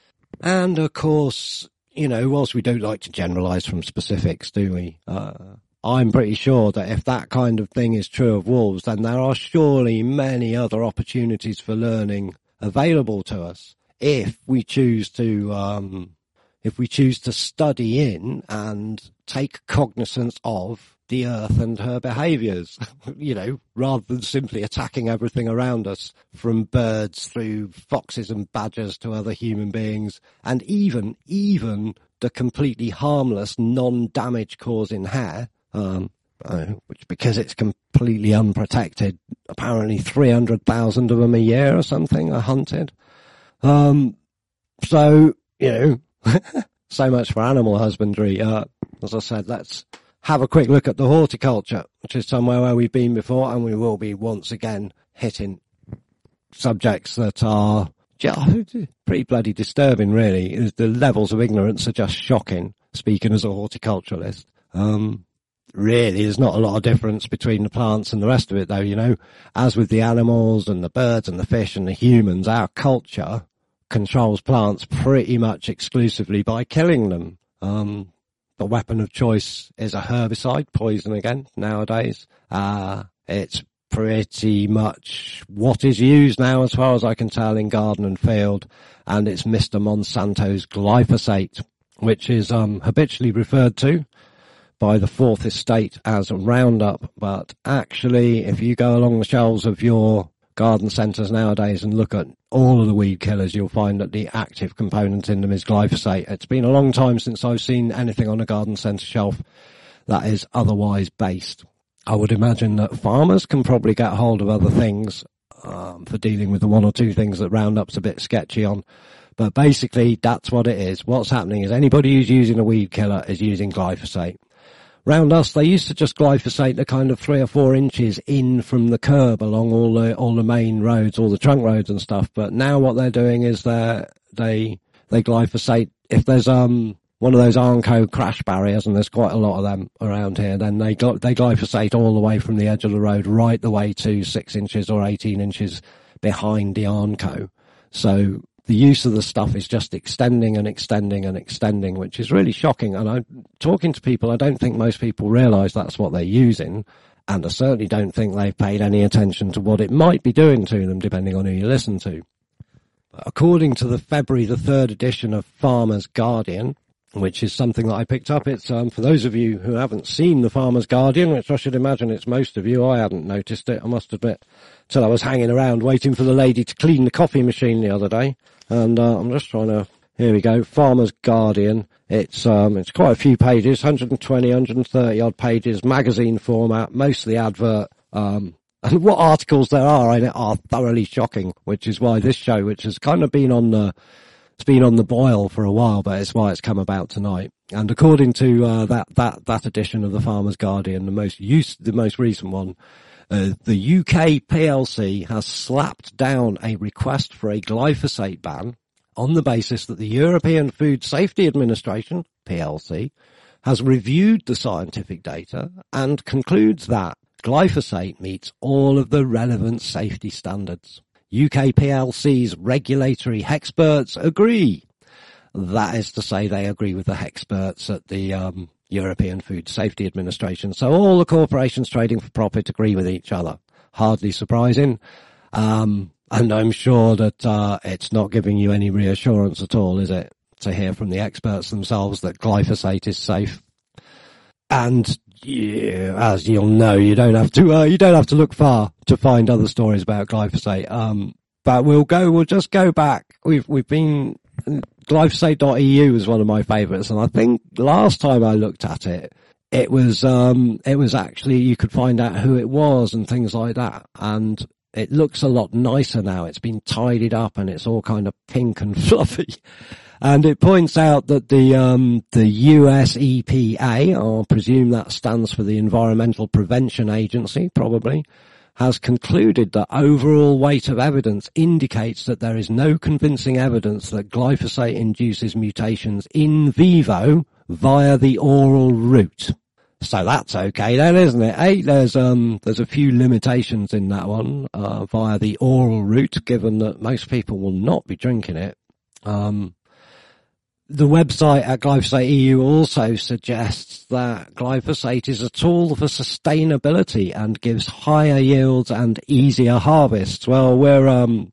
And of course, you know, whilst we don't like to generalise from specifics, do we? Uh, I'm pretty sure that if that kind of thing is true of wolves, then there are surely many other opportunities for learning available to us if we choose to, um, if we choose to study in and take cognizance of the earth and her behaviours, you know, rather than simply attacking everything around us, from birds through foxes and badgers to other human beings, and even, even the completely harmless, non-damage causing hare, um, uh, which, because it's completely unprotected, apparently three hundred thousand of them a year or something are hunted. Um, so, you know, so much for animal husbandry. Uh, as I said, let's have a quick look at the horticulture, which is somewhere where we've been before, and we will be once again hitting subjects that are just pretty bloody disturbing, really. The levels of ignorance are just shocking, speaking as a horticulturalist. Um, really, there's not a lot of difference between the plants and the rest of it, though, you know. As with the animals and the birds and the fish and the humans, our culture controls plants pretty much exclusively by killing them. Um, The weapon of choice is a herbicide, poison again, nowadays. Uh, it's pretty much what is used now, as far as I can tell, in garden and field, and it's Mister Monsanto's glyphosate, which is um, habitually referred to by the Fourth Estate as Roundup. But actually, if you go along the shelves of your garden centres nowadays and look at all of the weed killers, you'll find that the active component in them is glyphosate. It's been a long time since I've seen anything on a garden centre shelf that is otherwise based. I would imagine that farmers can probably get hold of other things um, for dealing with the one or two things that Roundup's a bit sketchy on. But basically, that's what it is. What's happening is anybody who's using a weed killer is using glyphosate. Round us, they used to just glyphosate the kind of three or four inches in from the curb along all the all the main roads, all the trunk roads and stuff. But now what they're doing is they they they glyphosate if there's um one of those Armco crash barriers, and there's quite a lot of them around here, then they they glyphosate all the way from the edge of the road right the way to six inches or eighteen inches behind the Armco. So the use of the stuff is just extending and extending and extending, which is really shocking. And I'm talking to people, I don't think most people realise that's what they're using, and I certainly don't think they've paid any attention to what it might be doing to them, depending on who you listen to. According to the February the third edition of Farmer's Guardian, which is something that I picked up, it's um, for those of you who haven't seen the Farmer's Guardian, which I should imagine it's most of you, I hadn't noticed it, I must admit, till I was hanging around waiting for the lady to clean the coffee machine the other day. And uh, I'm just trying to, here we go, Farmer's Guardian. It's um, it's quite a few pages, one hundred twenty, one hundred thirty odd pages, magazine format, mostly advert. Um, and what articles there are in it are thoroughly shocking, which is why this show, which has kind of been on the, it's been on the boil for a while, but it's why it's come about tonight. And according to uh, that that that edition of the Farmer's Guardian, the most use, the most recent one, Uh, the U K P L C has slapped down a request for a glyphosate ban on the basis that the European Food Safety Administration, P L C, has reviewed the scientific data and concludes that glyphosate meets all of the relevant safety standards. U K P L C's regulatory experts agree. That is to say, they agree with the experts at the um European Food Safety Administration. So all the corporations trading for profit agree with each other. Hardly surprising. Um, and I'm sure that uh, it's not giving you any reassurance at all, is it, to hear from the experts themselves that glyphosate is safe. And yeah, as you'll know, you don't have to uh, you don't have to look far to find other stories about glyphosate. Um, but we'll go. We'll just go back. We've we've been. Glyphosate dot E U was one of my favourites, and I think last time I looked at it, it was um, it was actually, you could find out who it was and things like that, and it looks a lot nicer now. It's been tidied up and it's all kind of pink and fluffy, and it points out that the um, the U S E P A, I presume that stands for the Environmental Prevention Agency, probably, has concluded that overall weight of evidence indicates that there is no convincing evidence that glyphosate induces mutations in vivo via the oral route. So that's okay then, isn't it? Hey, there's um there's a few limitations in that one uh, via the oral route, given that most people will not be drinking it. Um The website at Glyphosate E U also suggests that glyphosate is a tool for sustainability and gives higher yields and easier harvests. Well, we're um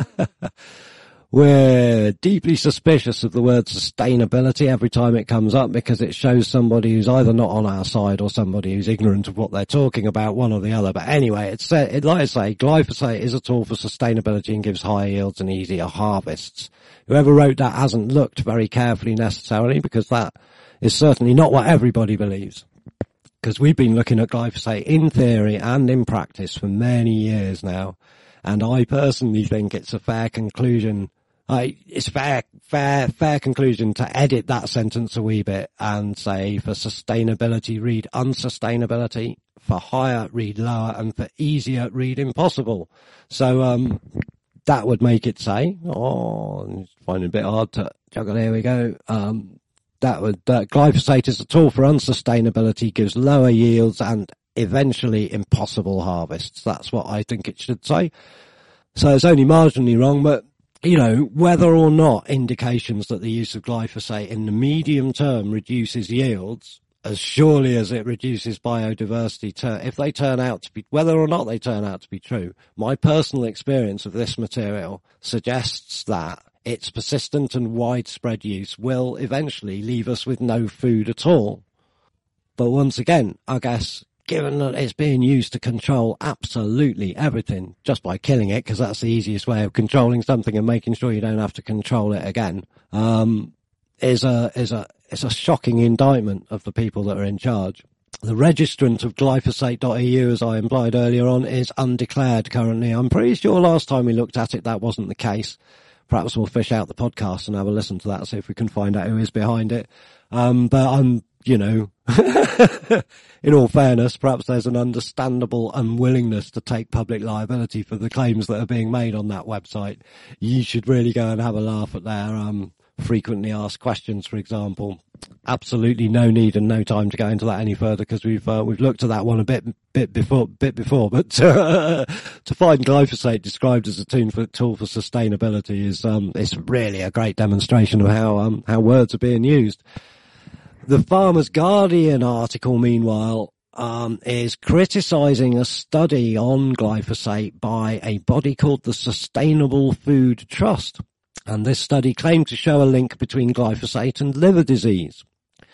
we're deeply suspicious of the word sustainability every time it comes up, because it shows somebody who's either not on our side or somebody who's ignorant of what they're talking about, one or the other. But anyway, it's it, like I say, glyphosate is a tool for sustainability and gives higher yields and easier harvests. Whoever wrote that hasn't looked very carefully necessarily, because that is certainly not what everybody believes. Because we've been looking at glyphosate in theory and in practice for many years now, and I personally think it's a fair conclusion. I, it's fair, fair, fair conclusion to edit that sentence a wee bit and say, for sustainability, read unsustainability, for higher, read lower, and for easier, read impossible. So, um, that would make it say, oh, I'm finding it a bit hard to juggle. Here we go. Um, that would, uh, glyphosate is a tool for unsustainability, gives lower yields and eventually impossible harvests. That's what I think it should say. So it's only marginally wrong, but, you know, whether or not indications that the use of glyphosate in the medium term reduces yields, as surely as it reduces biodiversity, if they turn out to be, whether or not they turn out to be true, my personal experience of this material suggests that its persistent and widespread use will eventually leave us with no food at all. But once again, I guess, given that it's being used to control absolutely everything just by killing it, because that's the easiest way of controlling something and making sure you don't have to control it again, um, is a, is a, it's a shocking indictment of the people that are in charge. The registrant of glyphosate dot E U, as I implied earlier on, is undeclared currently. I'm pretty sure last time we looked at it, that wasn't the case. Perhaps we'll fish out the podcast and have a listen to that, see if we can find out who is behind it. Um, but I'm, you know, in all fairness, perhaps there's an understandable unwillingness to take public liability for the claims that are being made on that website. You should really go and have a laugh at their um, frequently asked questions, for example. absolutely no need and no time to go into that any further because we've uh, we've looked at that one a bit bit before bit before. But uh, to find glyphosate described as a tool for, tool for sustainability is um it's really a great demonstration of how um how words are being used. The Farmer's Guardian article, meanwhile, um is criticising a study on glyphosate by a body called the Sustainable Food Trust. And this study claimed to show a link between glyphosate and liver disease.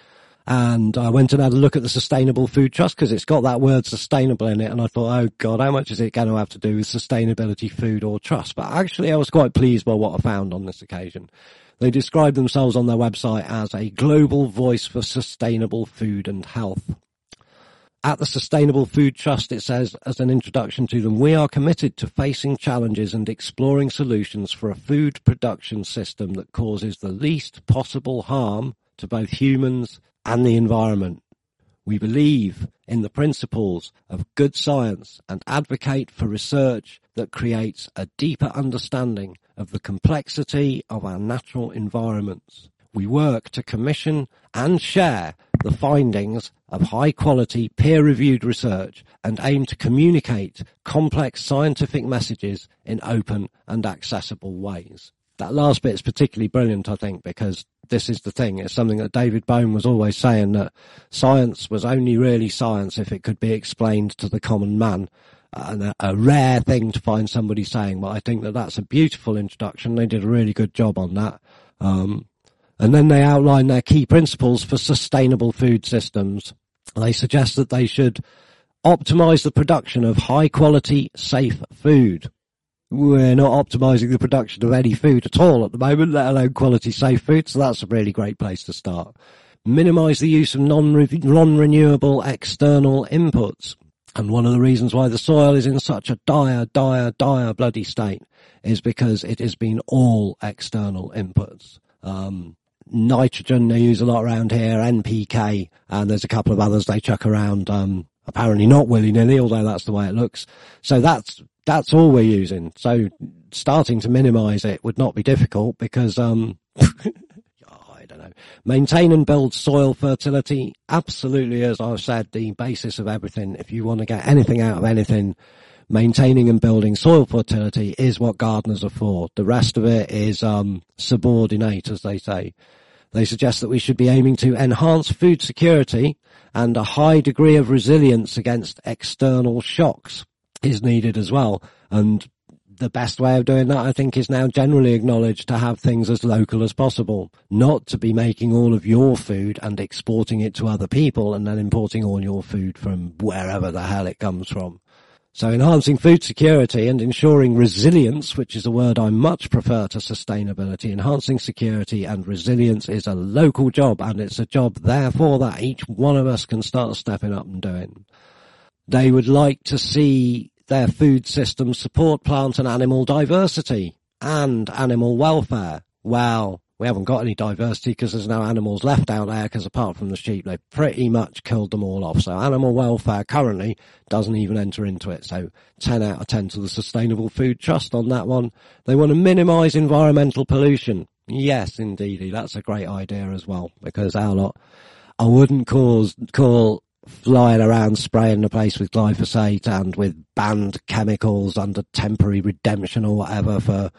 And I went and had a look at the Sustainable Food Trust because it's got that word sustainable in it. And I thought, oh God, how much is it going to have to do with sustainability, food or trust? But actually I was quite pleased by what I found on this occasion. They describe themselves on their website as a global voice for sustainable food and health. At the Sustainable Food Trust, it says, as an introduction to them, we are committed to facing challenges and exploring solutions for a food production system that causes the least possible harm to both humans and the environment. We believe in the principles of good science and advocate for research that creates a deeper understanding of the complexity of our natural environments. We work to commission and share the findings of high-quality, peer-reviewed research and aim to communicate complex scientific messages in open and accessible ways. That last bit is particularly brilliant, I think, because this is the thing. It's something that David Bohm was always saying, that science was only really science if it could be explained to the common man. And a, a rare thing to find somebody saying, but I think that that's a beautiful introduction. They did a really good job on that. Um, And then they outline their key principles for sustainable food systems. They suggest that they should optimize the production of high quality, safe food. We're not optimizing the production of any food at all at the moment, let alone quality, safe food. So that's a really great place to start. Minimize the use of non-re- non-renewable external inputs. And one of the reasons why the soil is in such a dire, dire, dire bloody state is because it has been all external inputs. Um, Nitrogen they use a lot around here, N P K, and there's a couple of others they chuck around, um, apparently not willy-nilly, although that's the way it looks. So that's, that's all we're using. So starting to minimize it would not be difficult because, um, I don't know, maintain and build soil fertility. Absolutely, as I've said, the basis of everything. If you want to get anything out of anything, maintaining and building soil fertility is what gardeners are for. The rest of it is, um, subordinate, as they say. They suggest that we should be aiming to enhance food security, and a high degree of resilience against external shocks is needed as well. And the best way of doing that, I think, is now generally acknowledged to have things as local as possible, not to be making all of your food and exporting it to other people and then importing all your food from wherever the hell it comes from. So enhancing food security and ensuring resilience, which is a word I much prefer to sustainability, enhancing security and resilience is a local job, and it's a job, therefore, that each one of us can start stepping up and doing. They would like to see their food system support plant and animal diversity and animal welfare. Well, we haven't got any diversity because there's no animals left out there, because apart from the sheep, they've pretty much killed them all off. So animal welfare currently doesn't even enter into it. So ten out of ten to the Sustainable Food Trust on that one. They want to minimise environmental pollution. Yes, indeedy. That's a great idea as well, because our lot, I wouldn't cause, call flying around spraying the place with glyphosate and with banned chemicals under temporary redemption or whatever for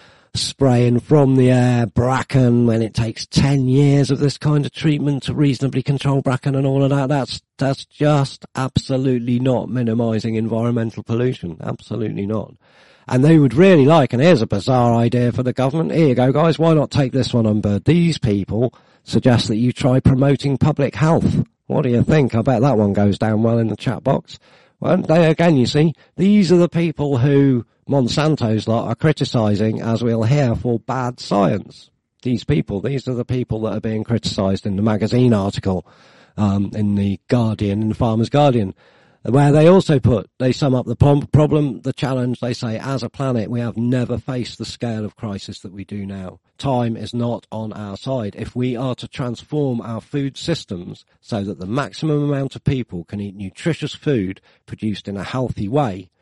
spraying from the air bracken when it takes ten years of this kind of treatment to reasonably control bracken and all of that. That's, that's just absolutely not minimising environmental pollution. Absolutely not. And they would really like, and here's a bizarre idea for the government. Here you go, guys. Why not take this one on board? These people suggest that you try promoting public health. What do you think? I bet that one goes down well in the chat box. Well, they, again, you see, these are the people who Monsanto's lot are criticising, as we'll hear, for bad science. These people, these are the people that are being criticised in the magazine article, um, in the Guardian, in the Farmer's Guardian, where they also put, they sum up the problem, the challenge. They say, as a planet, we have never faced the scale of crisis that we do now. Time is not on our side. If we are to transform our food systems so that the maximum amount of people can eat nutritious food produced in a healthy way,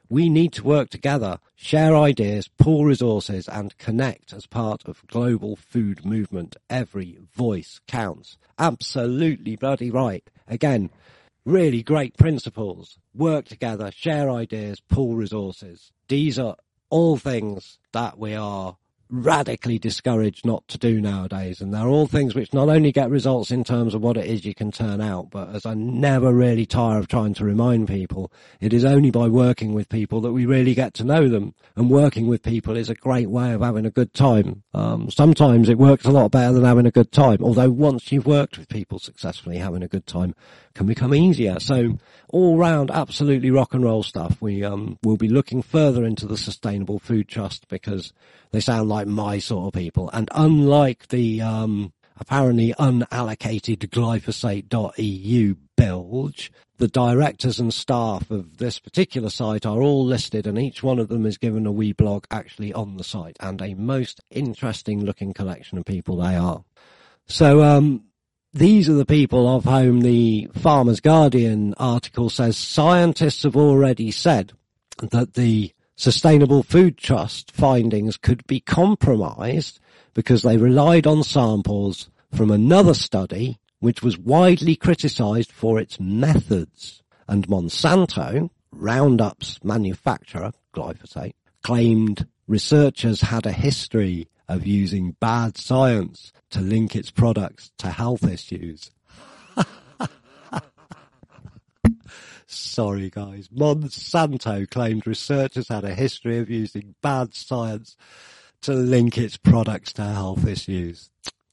We need to work together, share ideas, pool resources, and connect as part of global food movement. Every voice counts. Absolutely bloody right. Again, really great principles. Work together, share ideas, pool resources. These are all things that we are radically discouraged not to do nowadays, and they're all things which not only get results in terms of what it is you can turn out, but as I never really tire of trying to remind people, it is only by working with people that we really get to know them, and working with people is a great way of having a good time. Um, sometimes it works a lot better than having a good time, although once you've worked with people successfully, having a good time can become easier. So all round absolutely rock and roll stuff. We um will be looking further into the Sustainable Food Trust because they sound like my sort of people. And unlike the um apparently unallocated glyphosate dot E U bilge, the directors and staff of this particular site are all listed, and each one of them is given a wee blog actually on the site, and a most interesting looking collection of people they are. So um these are the people of whom the Farmer's Guardian article says scientists have already said that the Sustainable Food Trust findings could be compromised because they relied on samples from another study which was widely criticised for its methods. And Monsanto, Roundup's manufacturer, glyphosate, claimed researchers had a history of using bad science to link its products to health issues. Sorry, guys. Monsanto claimed researchers had a history of using bad science to link its products to health issues.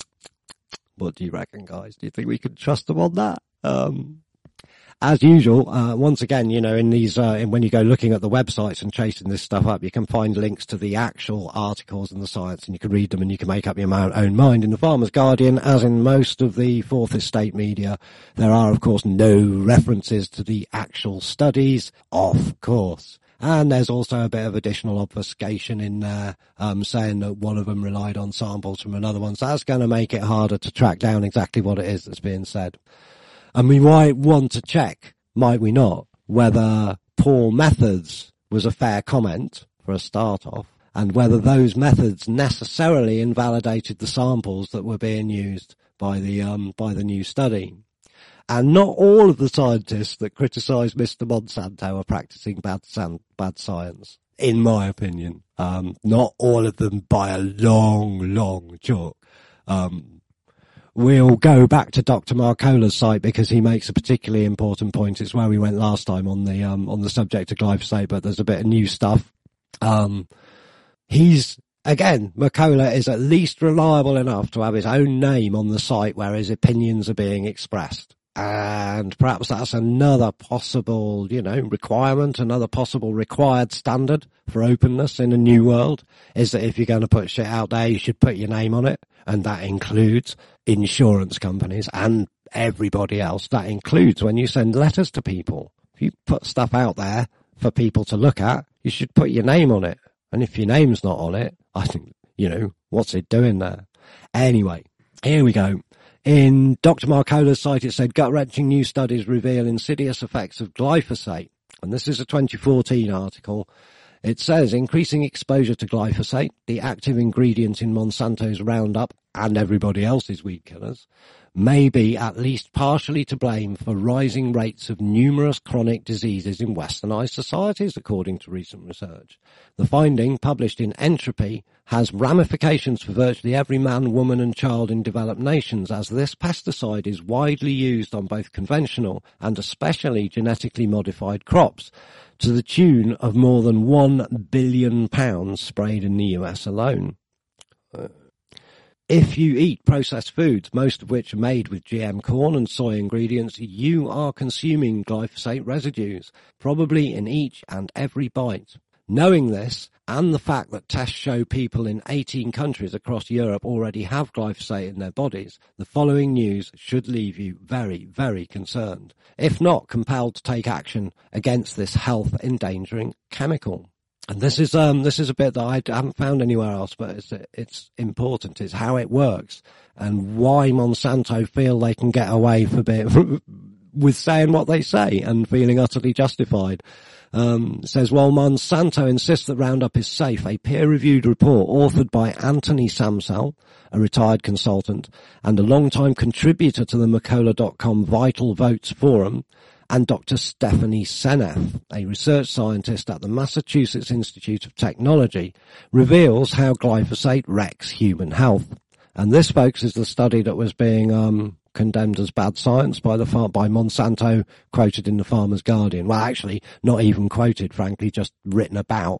What do you reckon, guys? Do you think we can trust them on that? Um, as usual, uh, once again, you know, in these, uh, in, when you go looking at the websites and chasing this stuff up, you can find links to the actual articles and the science, and you can read them and you can make up your own mind. In the Farmer's Guardian, as in most of the Fourth Estate media, there are, of course, no references to the actual studies, of course. And there's also a bit of additional obfuscation in there, um, saying that one of them relied on samples from another one. So that's going to make it harder to track down exactly what it is that's being said. And we might want to check, might we not, whether poor methods was a fair comment for a start off, and whether those methods necessarily invalidated the samples that were being used by the, um, by the new study. And not all of the scientists that criticise Mister Monsanto are practising bad, bad science, in my opinion. Um, not all of them by a long, long chalk. Um, we'll go back to Doctor Marcola's site because he makes a particularly important point. It's where we went last time on the, um, on the subject of glyphosate, but there's a bit of new stuff. Um, he's, again, Mercola is at least reliable enough to have his own name on the site where his opinions are being expressed. And perhaps that's another possible, you know, requirement, another possible required standard for openness in a new world, is that if you're going to put shit out there, you should put your name on it. And that includes insurance companies and everybody else. That includes when you send letters to people. If you put stuff out there for people to look at, you should put your name on it. And if your name's not on it, I think, you know, what's it doing there? Anyway, here we go. In Doctor Marcola's site, it said gut-wrenching new studies reveal insidious effects of glyphosate. And this is a twenty fourteen article. It says increasing exposure to glyphosate, the active ingredient in Monsanto's Roundup and everybody else's weed killers, may be at least partially to blame for rising rates of numerous chronic diseases in westernized societies, according to recent research. The finding, published in Entropy, has ramifications for virtually every man, woman and child in developed nations, as this pesticide is widely used on both conventional and especially genetically modified crops, to the tune of more than one billion pounds sprayed in the U S alone. Uh, If you eat processed foods, most of which are made with G M corn and soy ingredients, you are consuming glyphosate residues, probably in each and every bite. Knowing this, and the fact that tests show people in eighteen countries across Europe already have glyphosate in their bodies, the following news should leave you very, very concerned, if not compelled to take action against this health-endangering chemical. And this is um this is a bit that I haven't found anywhere else, but it's it's important. It's how it works and why Monsanto feel they can get away for bit with saying what they say and feeling utterly justified. Um, it says, while Monsanto insists that Roundup is safe, a peer-reviewed report authored by Anthony Samsel, a retired consultant, and a long-time contributor to the Mercola dot com Vital Votes Forum, and Doctor Stephanie Seneff, a research scientist at the Massachusetts Institute of Technology, reveals how glyphosate wrecks human health. And this, folks, is the study that was being um, condemned as bad science by the far- by Monsanto, quoted in the Farmer's Guardian. Well, actually, not even quoted, frankly, just written about.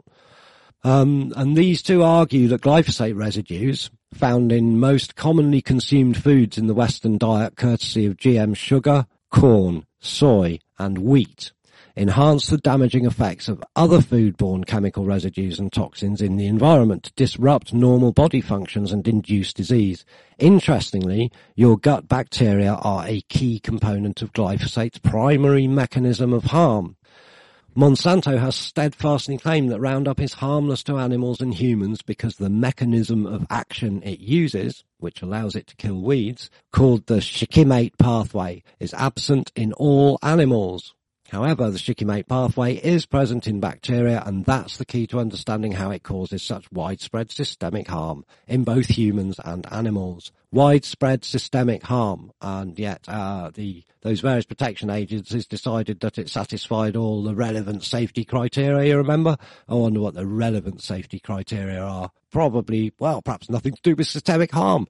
Um, and these two argue that glyphosate residues, found in most commonly consumed foods in the Western diet courtesy of G M sugar, corn, soy, and wheat, enhance the damaging effects of other foodborne chemical residues and toxins in the environment to disrupt normal body functions and induce disease. Interestingly, your gut bacteria are a key component of glyphosate's primary mechanism of harm. Monsanto has steadfastly claimed that Roundup is harmless to animals and humans because the mechanism of action it uses, which allows it to kill weeds, called the shikimate pathway, is absent in all animals. However, the shikimate pathway is present in bacteria, and that's the key to understanding how it causes such widespread systemic harm in both humans and animals. Widespread systemic harm, and yet uh, the those various protection agencies decided that it satisfied all the relevant safety criteria, you remember? I wonder what the relevant safety criteria are. Probably, well, perhaps nothing to do with systemic harm.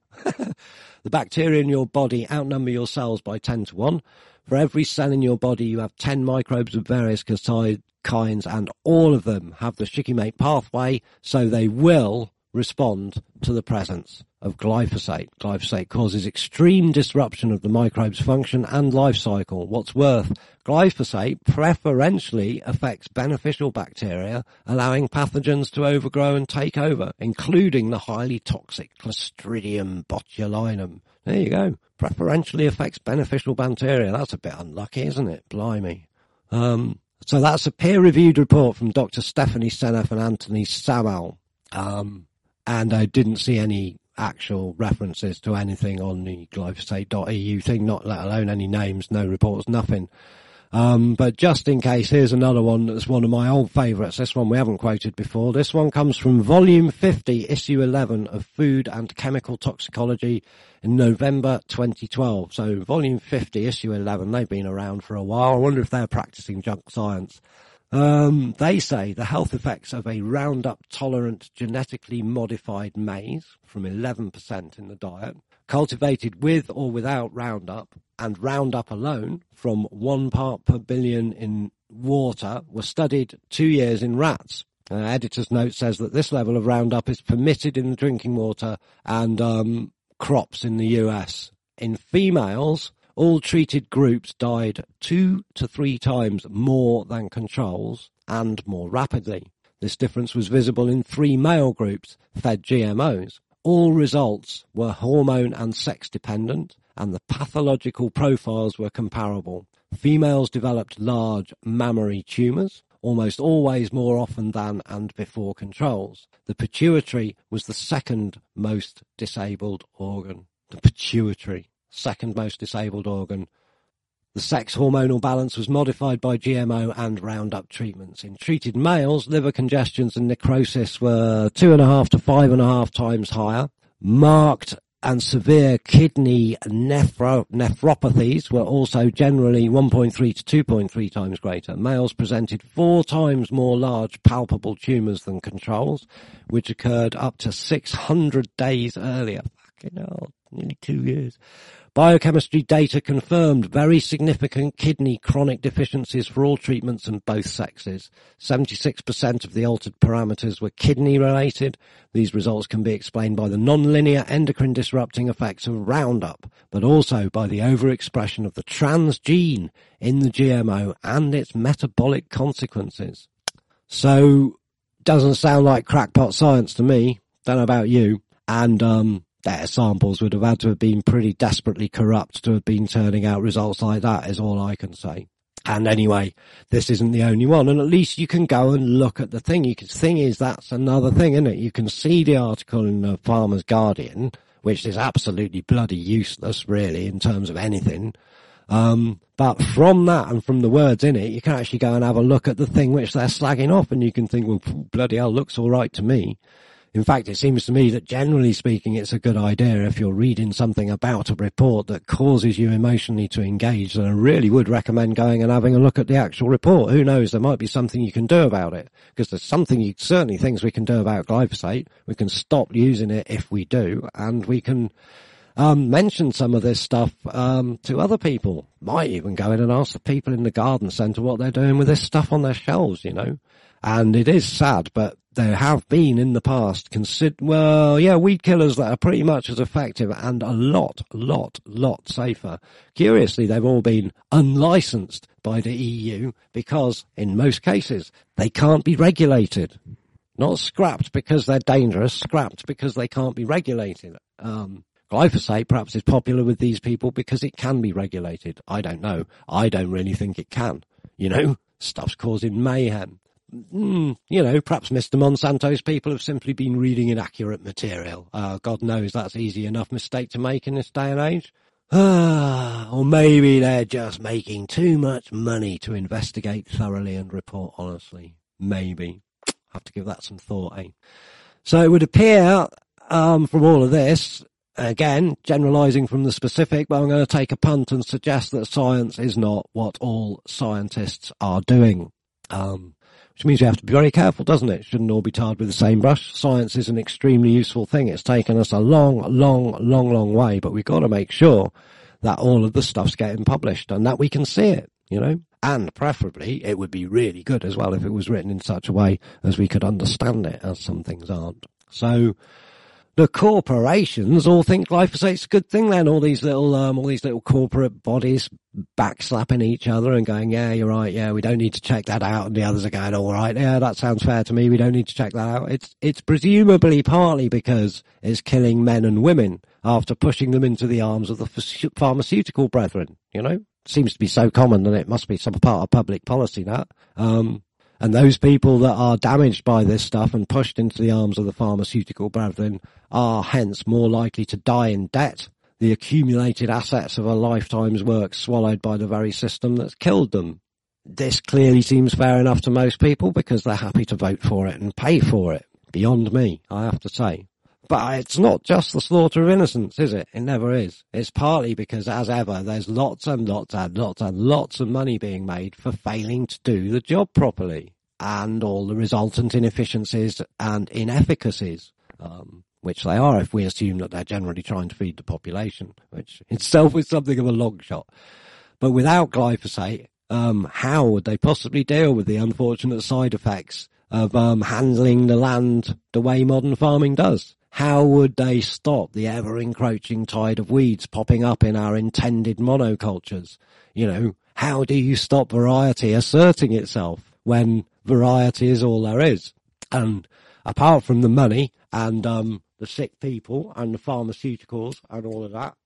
The bacteria in your body outnumber your cells by ten to one. For every cell in your body, you have ten microbes of various kinds, and all of them have the shikimate pathway, so they will respond to the presence of glyphosate. Glyphosate causes extreme disruption of the microbe's function and life cycle. What's worse, glyphosate preferentially affects beneficial bacteria, allowing pathogens to overgrow and take over, including the highly toxic Clostridium botulinum. There you go. Preferentially affects beneficial bacteria. That's a bit unlucky, isn't it? Blimey. Um, so that's a peer-reviewed report from Doctor Stephanie Seneff and Anthony Samsel. Um, and I didn't see any actual references to anything on the glyphosate dot E U thing, not let alone any names, no reports, nothing. Um, but just in case, here's another one that's one of my old favourites. This one we haven't quoted before. This one comes from Volume fifty, Issue eleven of Food and Chemical Toxicology in November twenty twelve. So Volume fifty, Issue eleven, they've been around for a while. I wonder if they're practising junk science. Um, they say the health effects of a Roundup-tolerant genetically modified maize from eleven percent in the diet, cultivated with or without Roundup, and Roundup alone from one part per billion in water were studied two years in rats. Uh, editor's note says that this level of Roundup is permitted in the drinking water and um, crops in the U S. In females, all treated groups died two to three times more than controls and more rapidly. This difference was visible in three male groups fed G M Os. All results were hormone and sex dependent, and the pathological profiles were comparable. Females developed large mammary tumours, almost always more often than and before controls. The pituitary was the second most disabled organ. The pituitary, second most disabled organ. The sex hormonal balance was modified by G M O and Roundup treatments. In treated males, liver congestions and necrosis were two and a half to five and a half times higher. Marked and severe kidney nephro- nephropathies were also generally one point three to two point three times greater. Males presented four times more large palpable tumours than controls, which occurred up to six hundred days earlier. Fucking hell, nearly two years. Biochemistry data confirmed very significant kidney chronic deficiencies for all treatments and both sexes. seventy-six percent of the altered parameters were kidney-related. These results can be explained by the non-linear endocrine disrupting effects of Roundup, but also by the overexpression of the trans gene in the G M O and its metabolic consequences. So, doesn't sound like crackpot science to me. Don't know about you. And, um... their samples would have had to have been pretty desperately corrupt to have been turning out results like that, is all I can say. And anyway, this isn't the only one, and at least you can go and look at the thing. You can, the thing is, that's another thing, isn't it? You can see the article in the Farmer's Guardian, which is absolutely bloody useless, really, in terms of anything. Um, but from that and from the words in it, you can actually go and have a look at the thing which they're slagging off, and you can think, well, bloody hell, looks all right to me. In fact, it seems to me that generally speaking, it's a good idea if you're reading something about a report that causes you emotionally to engage, then I really would recommend going and having a look at the actual report. Who knows, there might be something you can do about it, because there's something you, certainly things we can do about glyphosate. We can stop using it if we do, and we can um mention some of this stuff um to other people. Might even go in and ask the people in the garden centre what they're doing with this stuff on their shelves, you know. And it is sad, but there have been in the past, consider, well, yeah, weed killers that are pretty much as effective and a lot, lot, lot safer. Curiously, they've all been unlicensed by the E U because, in most cases, they can't be regulated. Not scrapped because they're dangerous, scrapped because they can't be regulated. Um, glyphosate perhaps is popular with these people because it can be regulated. I don't know. I don't really think it can. You know, stuff's causing mayhem. Mm, you know, perhaps Mister Monsanto's people have simply been reading inaccurate material. Uh, God knows that's easy enough mistake to make in this day and age. Ah, or maybe they're just making too much money to investigate thoroughly and report honestly. Maybe. Have to give that some thought, eh? So it would appear, um, from all of this, again, generalising from the specific, but I'm going to take a punt and suggest that science is not what all scientists are doing. Um, which means we have to be very careful, doesn't it? Shouldn't all be tarred with the same brush. Science is an extremely useful thing. It's taken us a long, long, long, long way, but we've got to make sure that all of the stuff's getting published and that we can see it, you know? And preferably, it would be really good as well if it was written in such a way as we could understand it, as some things aren't. So, the corporations all think glyphosate's a good thing then, all these little, um, all these little corporate bodies backslapping each other and going, yeah, you're right, yeah, we don't need to check that out, and the others are going, all right, yeah, that sounds fair to me, we don't need to check that out. It's, it's presumably partly because it's killing men and women after pushing them into the arms of the pharmaceutical brethren, you know? Seems to be so common that it must be some part of public policy, that. Um, And those people that are damaged by this stuff and pushed into the arms of the pharmaceutical brethren are hence more likely to die in debt, the accumulated assets of a lifetime's work swallowed by the very system that's killed them. This clearly seems fair enough to most people because they're happy to vote for it and pay for it. Beyond me, I have to say. But it's not just the slaughter of innocents, is it? It never is. It's partly because, as ever, there's lots and lots and lots and lots of money being made for failing to do the job properly, and all the resultant inefficiencies and inefficacies, um, which they are if we assume that they're generally trying to feed the population, which itself is something of a long shot. But without glyphosate, um, how would they possibly deal with the unfortunate side effects of um, handling the land the way modern farming does? How would they stop the ever-encroaching tide of weeds popping up in our intended monocultures? You know, how do you stop variety asserting itself when variety is all there is? And apart from the money and um, the sick people and the pharmaceuticals and all of that,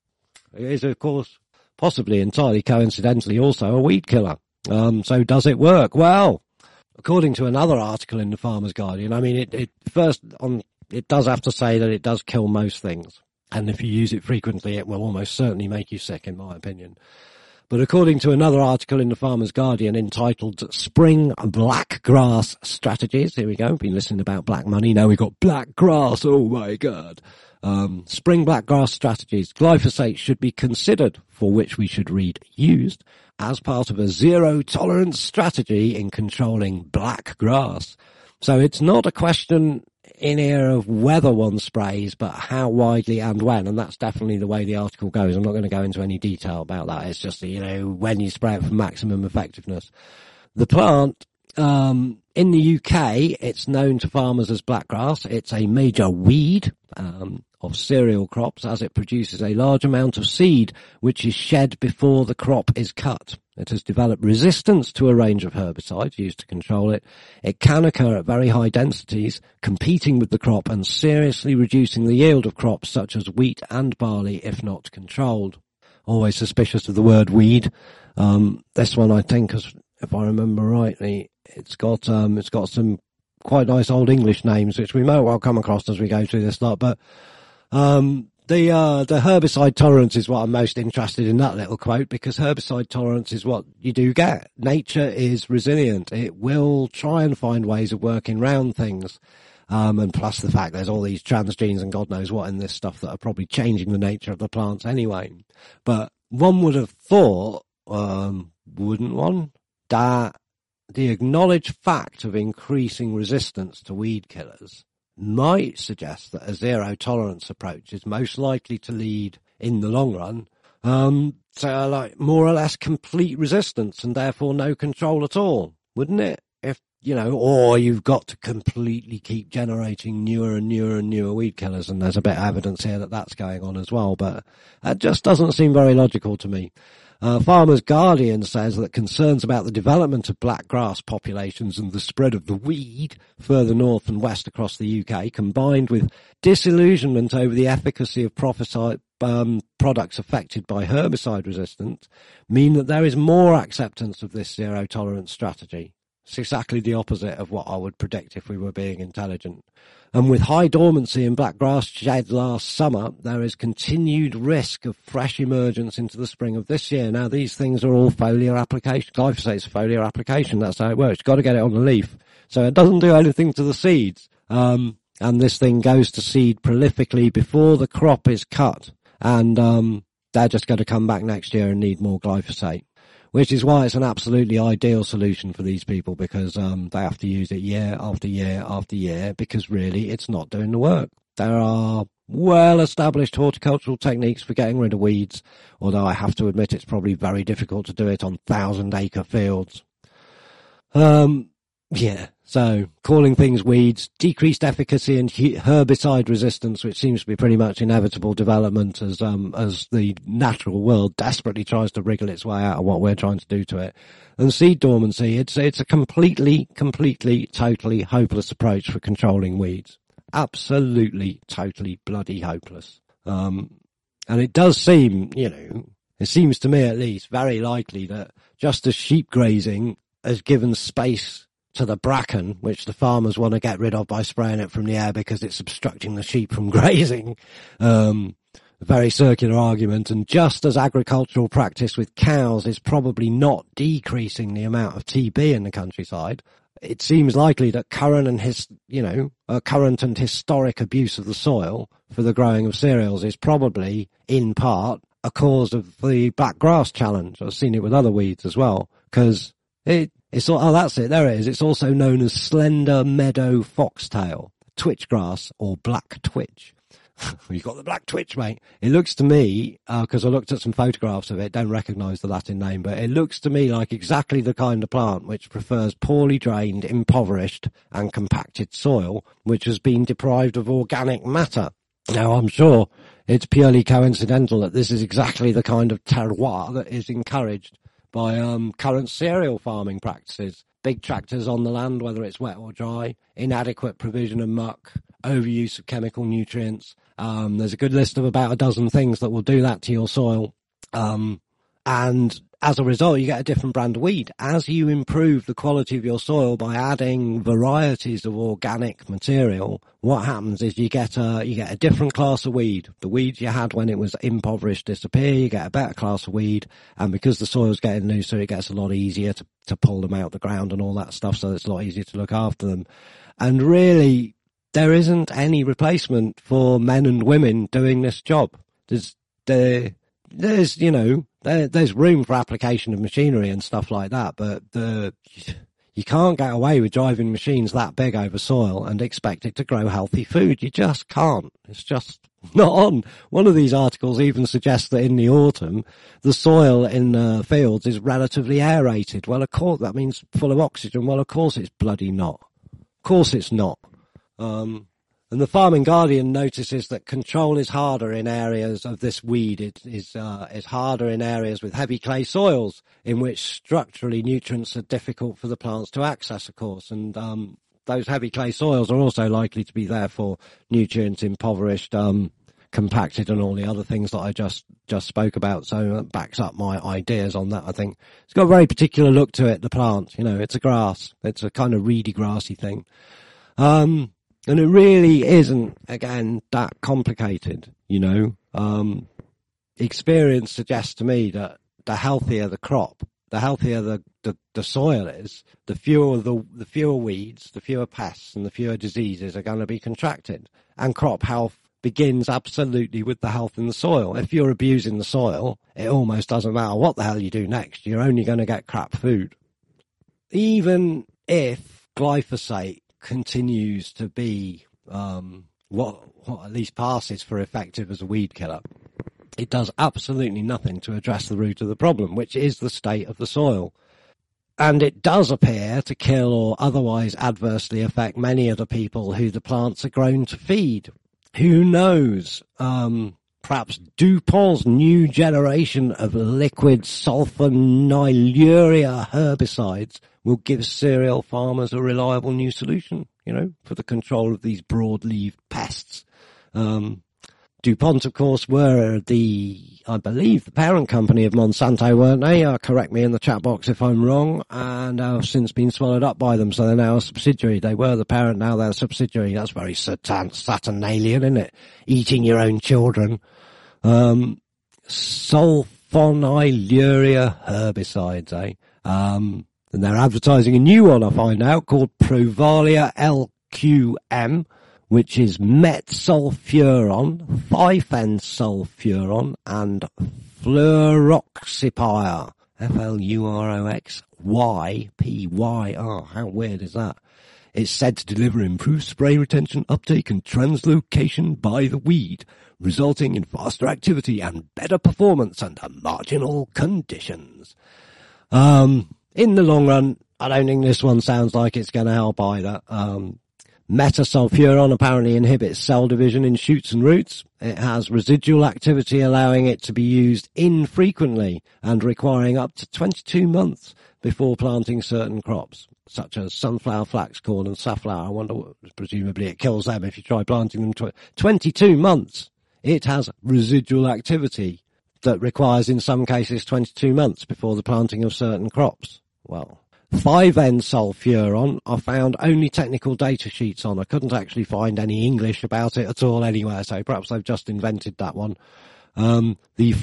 it is, of course, possibly entirely coincidentally also a weed killer. Um, so does it work? Well, according to another article in the Farmer's Guardian, I mean, it, it first on... It does have to say that it does kill most things. And if you use it frequently, it will almost certainly make you sick, in my opinion. But according to another article in the Farmer's Guardian entitled Spring Black Grass Strategies, here we go, been listening about black money, now we've got black grass, oh my God. Um, Spring Black Grass Strategies, glyphosate should be considered, for which we should read used, as part of a zero-tolerance strategy in controlling black grass. So it's not a question in here of whether one sprays, but how widely and when, and that's definitely the way the article goes. I'm not going to go into any detail about that. It's just, you know, when you spray it for maximum effectiveness. The plant, um, in the U K, it's known to farmers as blackgrass. It's a major weed, um, of cereal crops as it produces a large amount of seed, which is shed before the crop is cut. It has developed resistance to a range of herbicides used to control it. It can occur at very high densities, competing with the crop and seriously reducing the yield of crops such as wheat and barley if not controlled. Always suspicious of the word weed. Um, this one, I think, is, if I remember rightly, it's got, um, it's got some quite nice old English names, which we may well come across as we go through this lot, but, um, the uh, the herbicide tolerance is what I'm most interested in, that little quote, because herbicide tolerance is what you do get. Nature is resilient. It will try and find ways of working around things. Um, and plus the fact there's all these transgenes and God knows what in this stuff that are probably changing the nature of the plants anyway. But one would have thought, um, wouldn't one, that the acknowledged fact of increasing resistance to weed killers might suggest that a zero tolerance approach is most likely to lead in the long run um to like more or less complete resistance and therefore no control at all, wouldn't it? If you know, or you've got to completely keep generating newer and newer and newer weed killers, and there's a bit of evidence here that that's going on as well, but that just doesn't seem very logical to me. Uh, Farmers Guardian says that concerns about the development of black grass populations and the spread of the weed further north and west across the U K, combined with disillusionment over the efficacy of prophesy, um, products affected by herbicide resistance, mean that there is more acceptance of this zero tolerance strategy. It's exactly the opposite of what I would predict if we were being intelligent. And with high dormancy in black grass shed last summer, there is continued risk of fresh emergence into the spring of this year. Now, these things are all foliar application. Glyphosate's a foliar application. That's how it works. You've got to get it on the leaf. So it doesn't do anything to the seeds. Um, and this thing goes to seed prolifically before the crop is cut. And um, they're just going to come back next year and need more glyphosate. Which is why it's an absolutely ideal solution for these people, because um, they have to use it year after year after year, because really it's not doing the work. There are well-established horticultural techniques for getting rid of weeds, although I have to admit it's probably very difficult to do it on thousand-acre fields. Um, yeah, so calling things weeds, decreased efficacy and herbicide resistance, which seems to be pretty much inevitable development as um as the natural world desperately tries to wriggle its way out of what we're trying to do to it. And seed dormancy, it's it's a completely, completely, totally hopeless approach for controlling weeds. Absolutely, totally, bloody hopeless. Um, and it does seem, you know, it seems to me at least very likely that just as sheep grazing has given space to the bracken, which the farmers want to get rid of by spraying it from the air because it's obstructing the sheep from grazing. Um, a very circular argument. And just as agricultural practice with cows is probably not decreasing the amount of T B in the countryside, it seems likely that current and his, you know, uh, current and historic abuse of the soil for the growing of cereals is probably, in part, a cause of the black grass challenge. I've seen it with other weeds as well, because it, It's all, oh, that's it. There it is. It's also known as slender meadow foxtail, twitch grass, or black twitch. You've got the black twitch, mate. It looks to me, because uh, I looked at some photographs of it, don't recognise the Latin name, but it looks to me like exactly the kind of plant which prefers poorly drained, impoverished, and compacted soil, which has been deprived of organic matter. Now, I'm sure it's purely coincidental that this is exactly the kind of terroir that is encouraged by um current cereal farming practices. Big tractors on the land, whether it's wet or dry, inadequate provision of muck, overuse of chemical nutrients. Um, there's a good list of about a dozen things that will do that to your soil. Um, and as a result, you get a different brand of weed. As you improve the quality of your soil by adding varieties of organic material, what happens is you get a, you get a different class of weed. The weeds you had when it was impoverished disappear, you get a better class of weed, and because the soil's getting looser, it gets a lot easier to, to pull them out of the ground and all that stuff, so it's a lot easier to look after them. And really, there isn't any replacement for men and women doing this job. There's, there, there's, you know, there, there's room for application of machinery and stuff like that, but the, you can't get away with driving machines that big over soil and expect it to grow healthy food. You just can't. It's just not on. One of these articles even suggests that in the autumn, the soil in uh, fields is relatively aerated. Well, of course, that means full of oxygen. Well, of course it's bloody not. Of course it's not. Um, And the Farming Guardian notices that control is harder in areas of this weed. It is, uh, is harder in areas with heavy clay soils, in which structurally nutrients are difficult for the plants to access, of course. And, um, those heavy clay soils are also likely to be therefore nutrient impoverished, um, compacted and all the other things that I just, just spoke about. So that backs up my ideas on that, I think. It's got a very particular look to it, the plant. You know, it's a grass. It's a kind of reedy, grassy thing. Um, And it really isn't, again, that complicated, you know. Um, experience suggests to me that the healthier the crop, the healthier the, the, the soil is, the fewer the, the fewer weeds, the fewer pests, and the fewer diseases are going to be contracted. And crop health begins absolutely with the health in the soil. If you're abusing the soil, it almost doesn't matter what the hell you do next. You're only going to get crap food. Even if glyphosate continues to be um, what, what at least passes for effective as a weed killer, it does absolutely nothing to address the root of the problem, which is the state of the soil. And it does appear to kill or otherwise adversely affect many of the people who the plants are grown to feed. Who knows? Um, perhaps DuPont's new generation of liquid sulfonylurea herbicides will give cereal farmers a reliable new solution, you know, for the control of these broad-leaved pests. Um, DuPont, of course, were the, I believe, the parent company of Monsanto, weren't they? Uh, correct me in the chat box if I'm wrong, and have since been swallowed up by them, so they're now a subsidiary. They were the parent, now they're a subsidiary. That's very satan- Saturnalian, isn't it? Eating your own children. Um, sulfonylurea herbicides, eh? Um, and they're advertising a new one, I find out, called Provalia L Q M, which is metsulfuron, five-N-sulfuron, and fluroxypyr, F L U R O X Y P Y R. How weird is that? It's said to deliver improved spray retention, uptake, and translocation by the weed, resulting in faster activity and better performance under marginal conditions. Um, in the long run, I don't think this one sounds like it's going to help either. Um, Metasulfuron apparently inhibits cell division in shoots and roots. It has residual activity, allowing it to be used infrequently and requiring up to twenty-two months before planting certain crops, such as sunflower, flax, corn, and safflower. I wonder, what, presumably it kills them if you try planting them. Tw- twenty-two months. It has residual activity that requires, in some cases, twenty-two months before the planting of certain crops. Well, five-N-sulfuron, I found only technical data sheets on. I couldn't actually find any English about it at all anywhere, so perhaps they've just invented that one. Um, the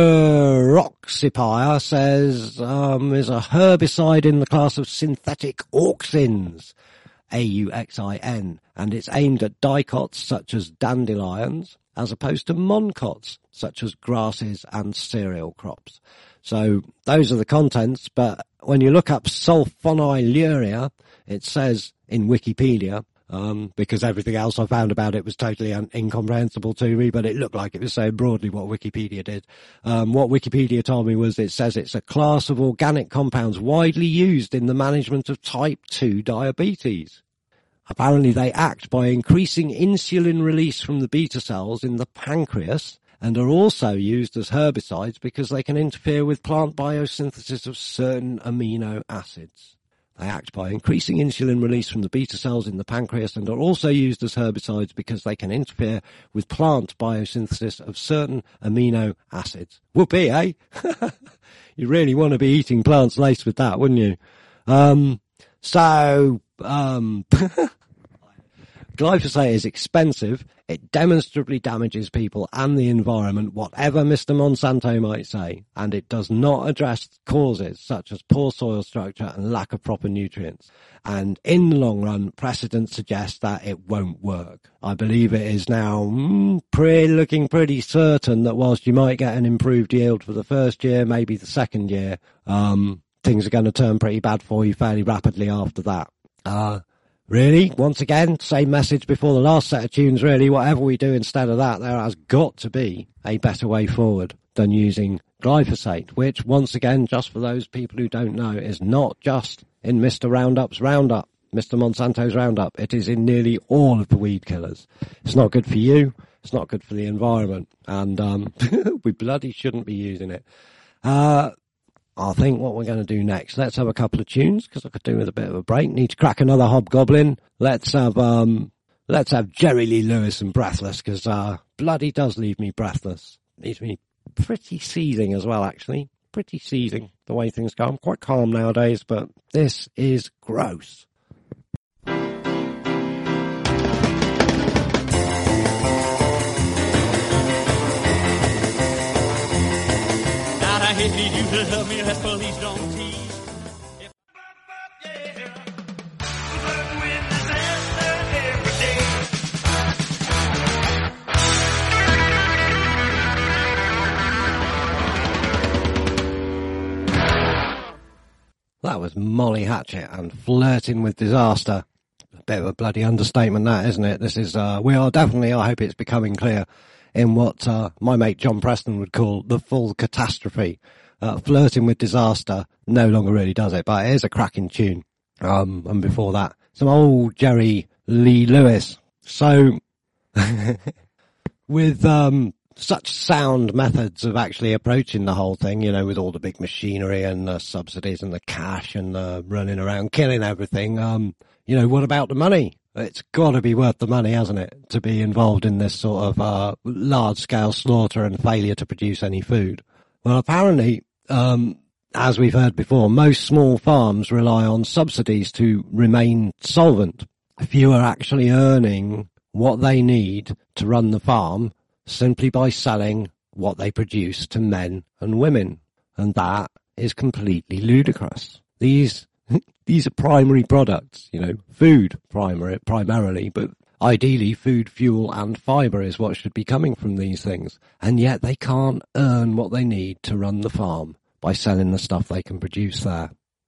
fluroxypyr says um, is a herbicide in the class of synthetic auxins, A U X I N, and it's aimed at dicots such as dandelions, as opposed to monocots such as grasses and cereal crops. So those are the contents, but when you look up sulfonylurea, it says in Wikipedia, um, because everything else I found about it was totally un- incomprehensible to me, but it looked like it was saying broadly what Wikipedia did. Um, what Wikipedia told me was it says it's a class of organic compounds widely used in the management of type two diabetes. Apparently they act by increasing insulin release from the beta cells in the pancreas, and are also used as herbicides because they can interfere with plant biosynthesis of certain amino acids. They act by increasing insulin release from the beta cells in the pancreas and are also used as herbicides because they can interfere with plant biosynthesis of certain amino acids. Whoopee, eh? You really want to be eating plants laced with that, wouldn't you? Um, so, um... Glyphosate is expensive, it demonstrably damages people and the environment, whatever Mister Monsanto might say, and it does not address causes such as poor soil structure and lack of proper nutrients. And in the long run, precedent suggests that it won't work. I believe it is now mm, pretty, looking pretty certain that whilst you might get an improved yield for the first year, maybe the second year, um, things are going to turn pretty bad for you fairly rapidly after that. Uh, Really, once again, same message before the last set of tunes, really. Whatever we do instead of that, there has got to be a better way forward than using glyphosate, which, once again, just for those people who don't know, is not just in Mister Roundup's Roundup, Mister Monsanto's Roundup. It is in nearly all of the weed killers. It's not good for you. It's not good for the environment. And um, we bloody shouldn't be using it. Uh... I think what we're going to do next, let's have a couple of tunes, because I could do with a bit of a break. Need to crack another Hobgoblin. Let's have, um, let's have Jerry Lee Lewis and Breathless, because, uh, bloody does leave me breathless. Leaves me pretty seething as well, actually. Pretty seething, the way things go. I'm quite calm nowadays, but this is gross. If you do love me, let's please don't tease. That was Molly Hatchet and Flirting with Disaster. A bit of a bloody understatement, that, isn't it? This is, uh, we are definitely, I hope it's becoming clear, in what uh, my mate John Preston would call the full catastrophe. Uh, Flirting with Disaster no longer really does it, but it is a cracking tune. Um, and before that, some old Jerry Lee Lewis. So, with um, such sound methods of actually approaching the whole thing, you know, with all the big machinery and the subsidies and the cash and the running around killing everything, um, you know, what about the money? It's got to be worth the money, hasn't it, to be involved in this sort of uh, large-scale slaughter and failure to produce any food. Well, apparently, um, as we've heard before, most small farms rely on subsidies to remain solvent. Few are actually earning what they need to run the farm simply by selling what they produce to men and women. And that is completely ludicrous. These these are primary products, you know, food primary, primarily, but ideally food, fuel and fibre is what should be coming from these things. And yet they can't earn what they need to run the farm by selling the stuff they can produce there.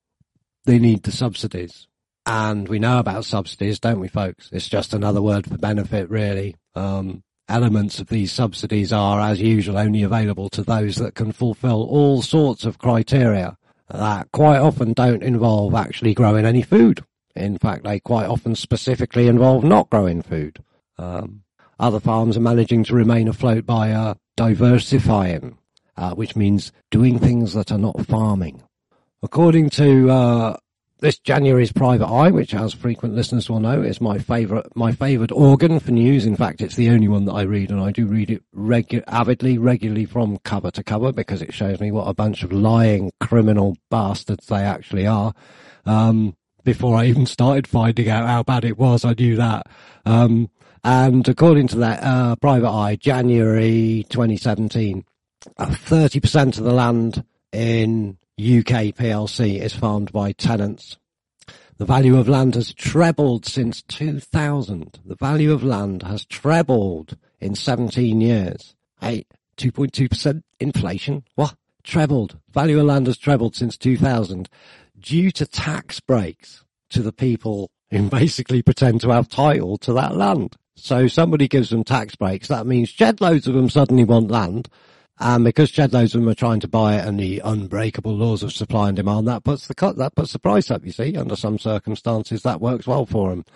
They need the subsidies. And we know about subsidies, don't we, folks? It's just another word for benefit, really. Um, elements of these subsidies are, as usual, only available to those that can fulfill all sorts of criteria that quite often don't involve actually growing any food. In fact, they quite often specifically involve not growing food. Um, other farms are managing to remain afloat by uh, diversifying, uh, which means doing things that are not farming. According to uh, this January's Private Eye, which, as frequent listeners will know, is my favourite my favoured organ for news. In fact, it's the only one that I read, and I do read it regu- avidly, regularly from cover to cover, because it shows me what a bunch of lying criminal bastards they actually are. Um, before I even started finding out how bad it was, I knew that. Um, and according to that uh, Private Eye, January twenty seventeen, uh, thirty percent of the land in U K P L C is farmed by tenants. The value of land has trebled since two thousand. The value of land has trebled in seventeen years. Hey, two point two percent inflation? What? Trebled. Value of land has trebled since two thousand due to tax breaks to the people who basically pretend to have title to that land. So somebody gives them tax breaks. That means shed loads of them suddenly want land. And because shed loads of them are trying to buy it and the unbreakable laws of supply and demand, that puts the cut, that puts the price up, you see. Under some circumstances, that works well for them.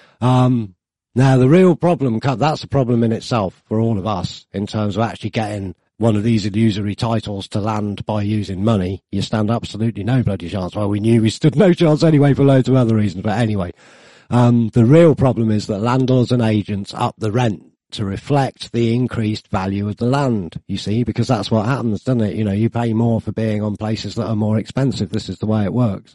Um, now the real problem, that's a problem in itself for all of us in terms of actually getting one of these illusory titles to land by using money. You stand absolutely no bloody chance. Well, we knew we stood no chance anyway for loads of other reasons, but anyway. Um, the real problem is that landlords and agents up the rent to reflect the increased value of the land, you see, because that's what happens, doesn't it? You know, you pay more for being on places that are more expensive. This is the way it works.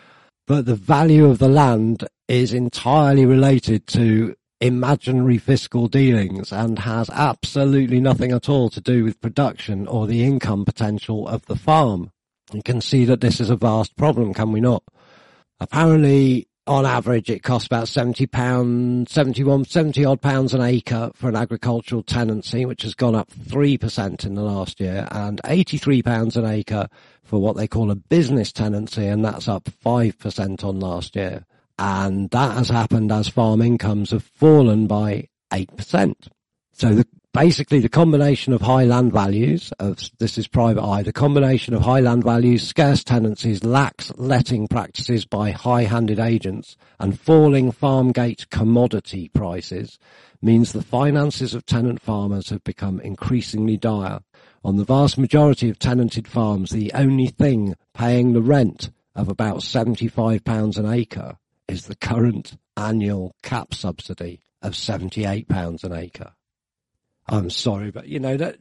But the value of the land is entirely related to imaginary fiscal dealings and has absolutely nothing at all to do with production or the income potential of the farm. You can see that this is a vast problem, can we not? Apparently, on average, it costs about seventy pounds, seventy-one, seventy odd pounds an acre for an agricultural tenancy, which has gone up three percent in the last year, and eighty-three pounds an acre for what they call a business tenancy, and that's up five percent on last year. And that has happened as farm incomes have fallen by eight percent. So the, basically the combination of high land values, of this is Private Eye, the combination of high land values, scarce tenancies, lax letting practices by high-handed agents, and falling farm gate commodity prices means the finances of tenant farmers have become increasingly dire. On the vast majority of tenanted farms, the only thing paying the rent of about seventy-five pounds an acre is the current annual cap subsidy of seventy-eight pounds an acre. I'm sorry, but, you know, that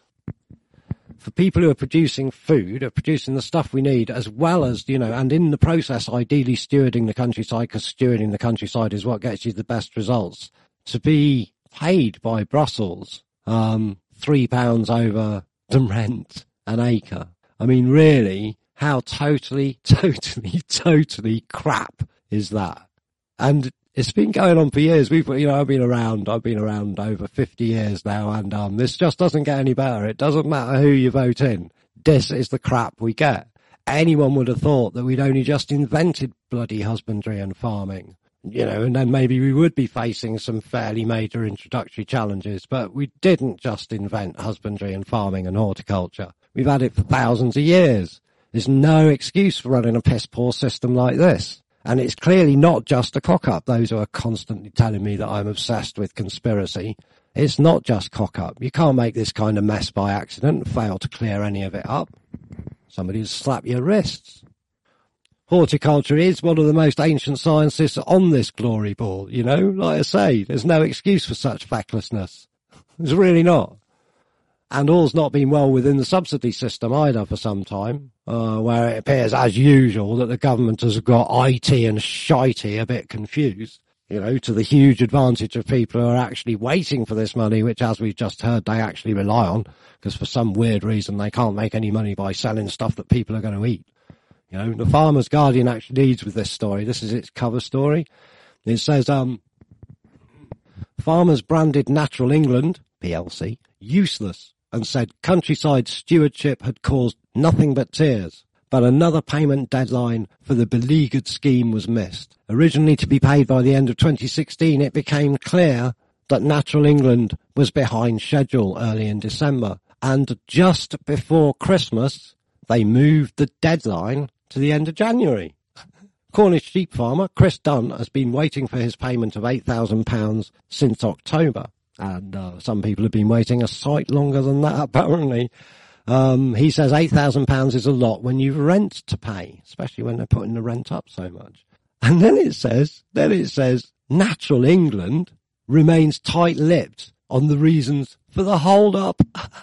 for people who are producing food, are producing the stuff we need, as well as, you know, and in the process, ideally stewarding the countryside, because stewarding the countryside is what gets you the best results, to be paid by Brussels um, three pounds over the rent an acre. I mean, really, how totally, totally, totally crap is that? And it's been going on for years. We've, you know, I've been around, I've been around over fifty years now, and um, this just doesn't get any better. It doesn't matter who you vote in. This is the crap we get. Anyone would have thought that we'd only just invented bloody husbandry and farming, you know, and then maybe we would be facing some fairly major introductory challenges, but we didn't just invent husbandry and farming and horticulture. We've had it for thousands of years. There's no excuse for running a piss-poor system like this. And it's clearly not just a cock-up. Those who are constantly telling me that I'm obsessed with conspiracy, it's not just cock-up. You can't make this kind of mess by accident and fail to clear any of it up. Somebody will slap your wrists. Horticulture is one of the most ancient sciences on this glory ball, you know? Like I say, there's no excuse for such fecklessness. There's really not. And all's not been well within the subsidy system either for some time, uh, where it appears, as usual, that the government has got I T and shitey a bit confused, you know, to the huge advantage of people who are actually waiting for this money, which, as we've just heard, they actually rely on, because for some weird reason they can't make any money by selling stuff that people are going to eat. You know, the Farmer's Guardian actually leads with this story. This is its cover story. It says, um, farmers branded Natural England, P L C, useless, and said countryside stewardship had caused nothing but tears. But another payment deadline for the beleaguered scheme was missed. Originally to be paid by the end of twenty sixteen, it became clear that Natural England was behind schedule early in December. And just before Christmas, they moved the deadline to the end of January. Cornish sheep farmer Chris Dunn has been waiting for his payment of eight thousand pounds since October. And uh, some people have been waiting a sight longer than that, apparently. Um, he says eight thousand pounds is a lot when you've rent to pay, especially when they're putting the rent up so much. And then it says, then it says, Natural England remains tight-lipped on the reasons for the hold-up.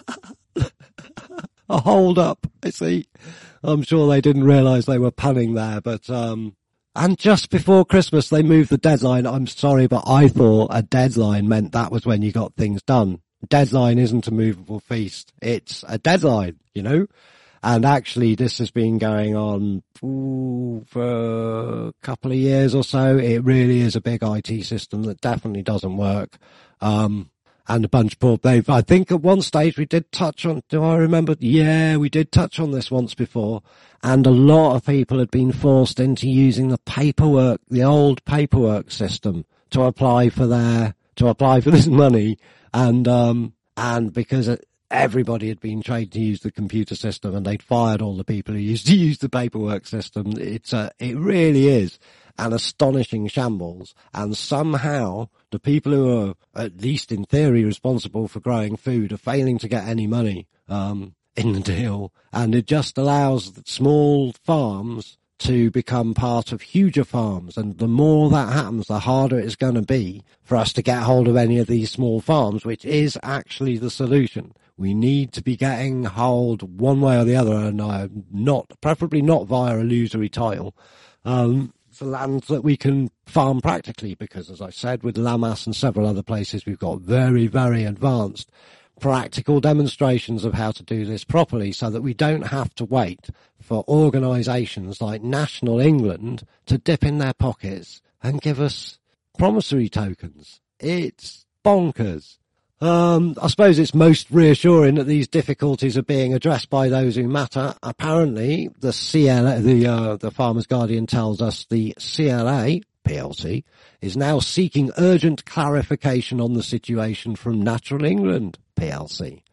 A hold-up, I see. I'm sure they didn't realise they were punning there, but... um And just before Christmas, they moved the deadline. I'm sorry, but I thought a deadline meant that was when you got things done. Deadline isn't a movable feast. It's a deadline, you know? And actually, this has been going on ooh, for a couple of years or so. It really is a big I T system that definitely doesn't work. Um, and a bunch of poor, they've, I think at one stage we did touch on, do I remember? Yeah, we did touch on this once before. And a lot of people had been forced into using the paperwork, the old paperwork system to apply for their, to apply for this money. And, um, and because everybody had been trained to use the computer system and they'd fired all the people who used to use the paperwork system. It's a, it really is an astonishing shambles. And somehow the people who are, at least in theory, responsible for growing food are failing to get any money, um, in the deal. And it just allows small farms to become part of huger farms. And the more that happens, the harder it's going to be for us to get hold of any of these small farms, which is actually the solution. We need to be getting hold one way or the other, and uh, not, preferably not via illusory title, um, for land that we can farm practically, because, as I said, with Lammas and several other places, we've got very, very advanced practical demonstrations of how to do this properly, so that we don't have to wait for organisations like National England to dip in their pockets and give us promissory tokens. It's bonkers. Um, I suppose it's most reassuring that these difficulties are being addressed by those who matter. Apparently, the C L A, the uh, the Farmer's Guardian tells us the C L A P L C is now seeking urgent clarification on the situation from Natural England P L C.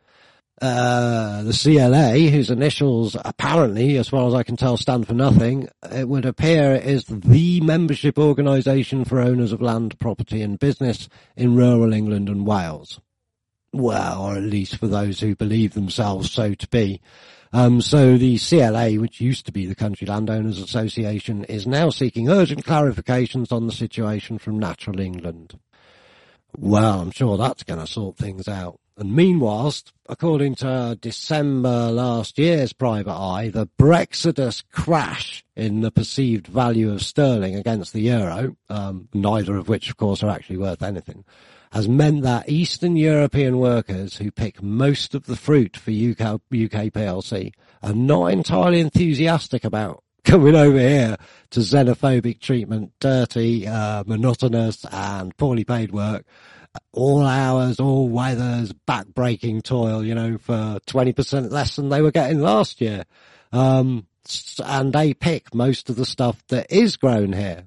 Uh, the C L A, whose initials apparently, as far as I can tell, stand for nothing, it would appear is the membership organisation for owners of land, property and business in rural England and Wales. Well, or at least for those who believe themselves so to be. Um, so the C L A, which used to be the Country Landowners Association, is now seeking urgent clarifications on the situation from Natural England. Well, I'm sure that's going to sort things out. And meanwhile, according to December last year's Private Eye, the Brexodus crash in the perceived value of sterling against the euro, um, neither of which, of course, are actually worth anything, has meant that Eastern European workers who pick most of the fruit for U K, U K P L C are not entirely enthusiastic about coming over here to xenophobic treatment, dirty, uh, monotonous and poorly paid work, all hours, all weathers, back-breaking toil, you know, for twenty percent less than they were getting last year. Um, and they pick most of the stuff that is grown here.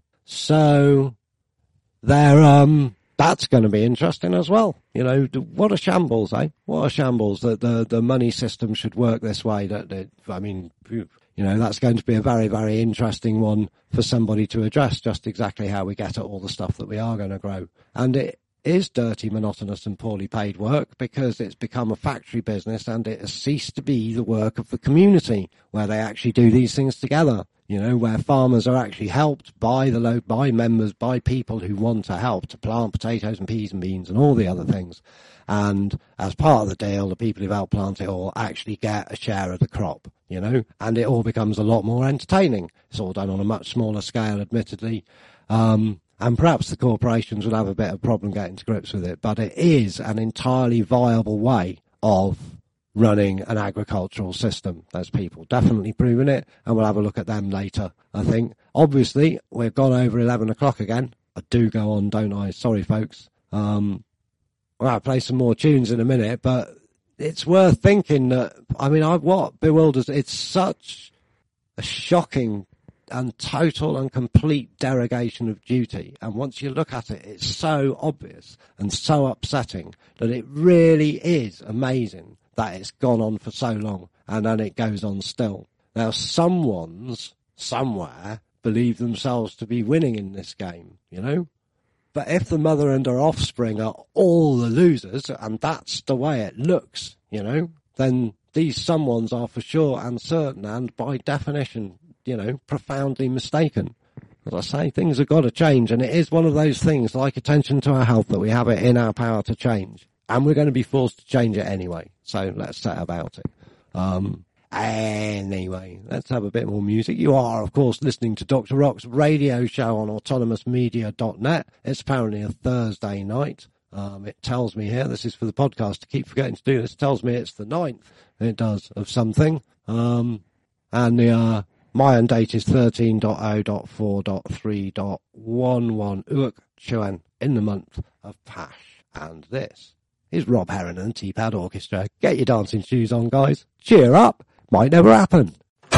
So they're, um, that's going to be interesting as well. You know, what a shambles, eh? What a shambles that the, the money system should work this way. That, that I mean, you know, that's going to be a very, very interesting one for somebody to address, just exactly how we get at all the stuff that we are going to grow. And it is dirty, monotonous and poorly paid work because it's become a factory business and it has ceased to be the work of the community where they actually do these things together. You know, where farmers are actually helped by the lo- by members, by people who want to help to plant potatoes and peas and beans and all the other things. And as part of the deal, the people who help plant it all actually get a share of the crop, you know, and it all becomes a lot more entertaining. It's all done on a much smaller scale, admittedly. Um, and perhaps the corporations will have a bit of a problem getting to grips with it, but it is an entirely viable way of running an agricultural system. There's people definitely proving it, and we'll have a look at them later, I think. Obviously, we've gone over eleven o'clock again. I do go on, don't I? Sorry, folks. Um, well, I'll play some more tunes in a minute, but it's worth thinking that, I mean, I what bewilders, it's such a shocking and total and complete derogation of duty. And once you look at it, it's so obvious and so upsetting that it really is amazing that it's gone on for so long and then it goes on still. Now, someone's, somewhere, believe themselves to be winning in this game, you know? But if the mother and her offspring are all the losers, and that's the way it looks, you know, then these someones are for sure and certain and by definition, you know, profoundly mistaken. As I say, things have got to change, and it is one of those things, like attention to our health, that we have it in our power to change. And we're going to be forced to change it anyway. So let's set about it. Um, anyway, let's have a bit more music. You are, of course, listening to Doctor Rock's radio show on autonomous media dot net. It's apparently a Thursday night. Um, it tells me here, this is for the podcast to keep forgetting to do this, it tells me it's the ninth. It does, of something. Um, and the, uh, Mayan date is thirteen point oh point four point three point eleven Uak Chuan in the month of Pash. And this is Rob Heron and the T-Pad Orchestra. Get your dancing shoes on, guys. Cheer up. Might never happen.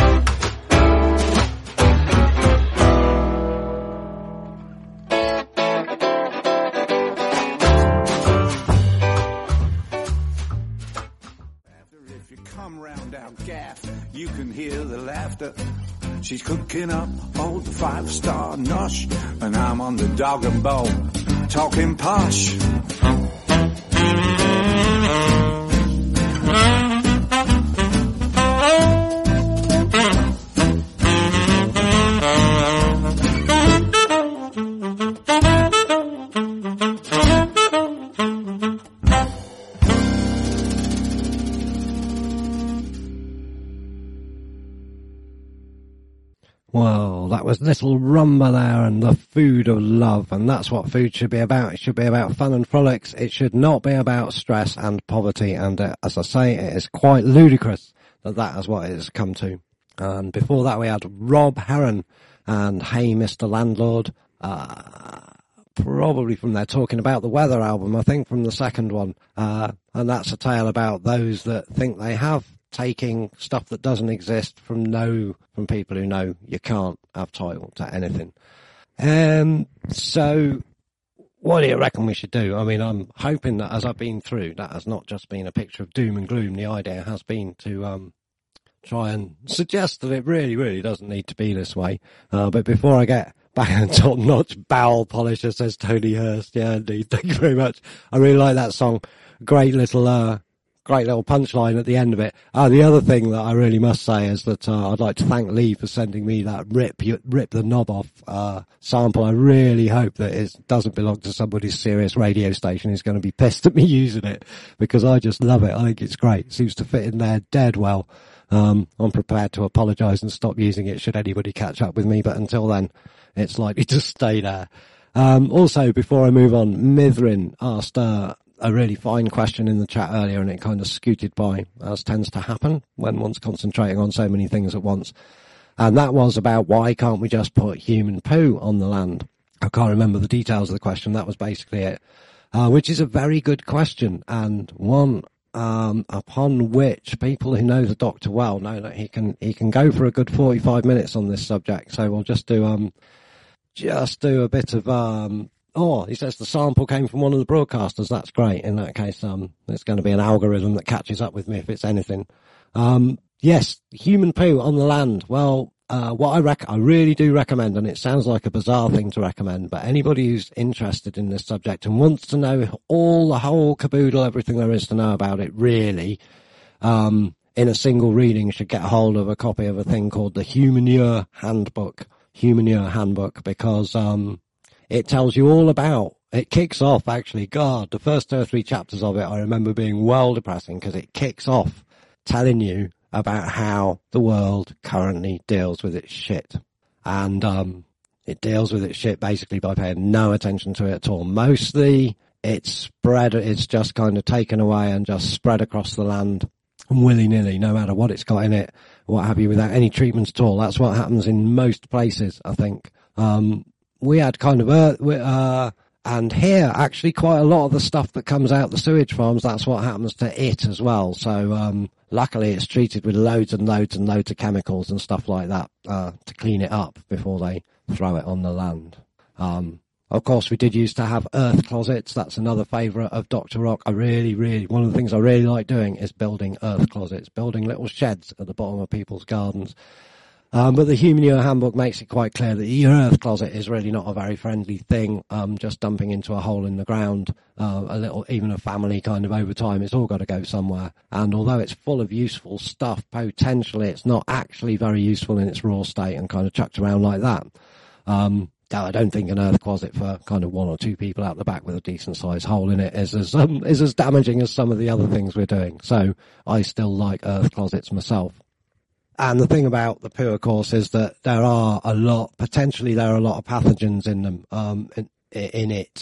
If you come round our gaff, you can hear the laughter. She's cooking up old five-star nosh, and I'm on the dog and bone, talking posh. Well, that was Little Rumba there and the Food of Love, and that's what food should be about. It should be about fun and frolics. It should not be about stress and poverty, and uh, as I say, it is quite ludicrous that that is what it has come to. And before that we had Rob Heron and Hey Mister Landlord, uh, probably from their Talking About the Weather album, I think, from the second one, uh, and that's a tale about those that think they have taking stuff that doesn't exist from no from people who know you can't have title to anything. Um, so what do you reckon we should do? I mean, I'm hoping that as I've been through, that has not just been a picture of doom and gloom. The idea has been to um, try and suggest that it really, really doesn't need to be this way. Uh, but before I get back on top-notch bowel polisher, says Tony Hurst. Yeah, indeed. Thank you very much. I really like that song. Great little... Uh, Great little punchline at the end of it. Uh, the other thing that I really must say is that uh, I'd like to thank Lee for sending me that rip you, rip the knob off uh, sample. I really hope that it doesn't belong to somebody's serious radio station who's going to be pissed at me using it, because I just love it. I think it's great. It seems to fit in there dead well. Um, I'm prepared to apologise and stop using it should anybody catch up with me, but until then, it's likely to stay there. Um, also, before I move on, Mithrin asked uh, a really fine question in the chat earlier, and it kind of scooted by, as tends to happen when one's concentrating on so many things at once. And that was about why can't we just put human poo on the land? I can't remember the details of the question. That was basically it, uh, which is a very good question, and one um, upon which people who know the Doctor well know that he can he can go for a good forty-five minutes on this subject. So we'll just do um just do a bit of um. Oh, he says the sample came from one of the broadcasters. That's great. In that case, um, there's going to be an algorithm that catches up with me if it's anything. Um, yes, human poo on the land. Well, uh, what I rec- I really do recommend, and it sounds like a bizarre thing to recommend, but anybody who's interested in this subject and wants to know all the whole caboodle, everything there is to know about it, really, um, in a single reading should get a hold of a copy of a thing called the Humanure Handbook. Humanure Handbook, because, um, it tells you all about, it kicks off actually, God, the first two or three chapters of it I remember being well depressing because it kicks off telling you about how the world currently deals with its shit. And, um, it deals with its shit basically by paying no attention to it at all. Mostly it's spread, it's just kind of taken away and just spread across the land willy-nilly, no matter what it's got in it, what have you, without any treatment at all. That's what happens in most places, I think. Um, We had kind of, uh, uh, and here actually quite a lot of the stuff that comes out the sewage farms, that's what happens to it as well. So, um, luckily it's treated with loads and loads and loads of chemicals and stuff like that, uh, to clean it up before they throw it on the land. Um, of course we did used to have earth closets. That's another favourite of Doctor Rock. I really, really, one of the things I really like doing is building earth closets, building little sheds at the bottom of people's gardens. Um, but the Humanure Handbook makes it quite clear that your earth closet is really not a very friendly thing. Um, just dumping into a hole in the ground, uh, a little, even a family kind of over time, it's all got to go somewhere. And although it's full of useful stuff, potentially it's not actually very useful in its raw state and kind of chucked around like that. Um, I don't think an earth closet for kind of one or two people out the back with a decent sized hole in it is as, um, is as damaging as some of the other things we're doing. So I still like earth closets myself. And the thing about the poo, of course, is that there are a lot, potentially there are a lot of pathogens in them, um, in, in it,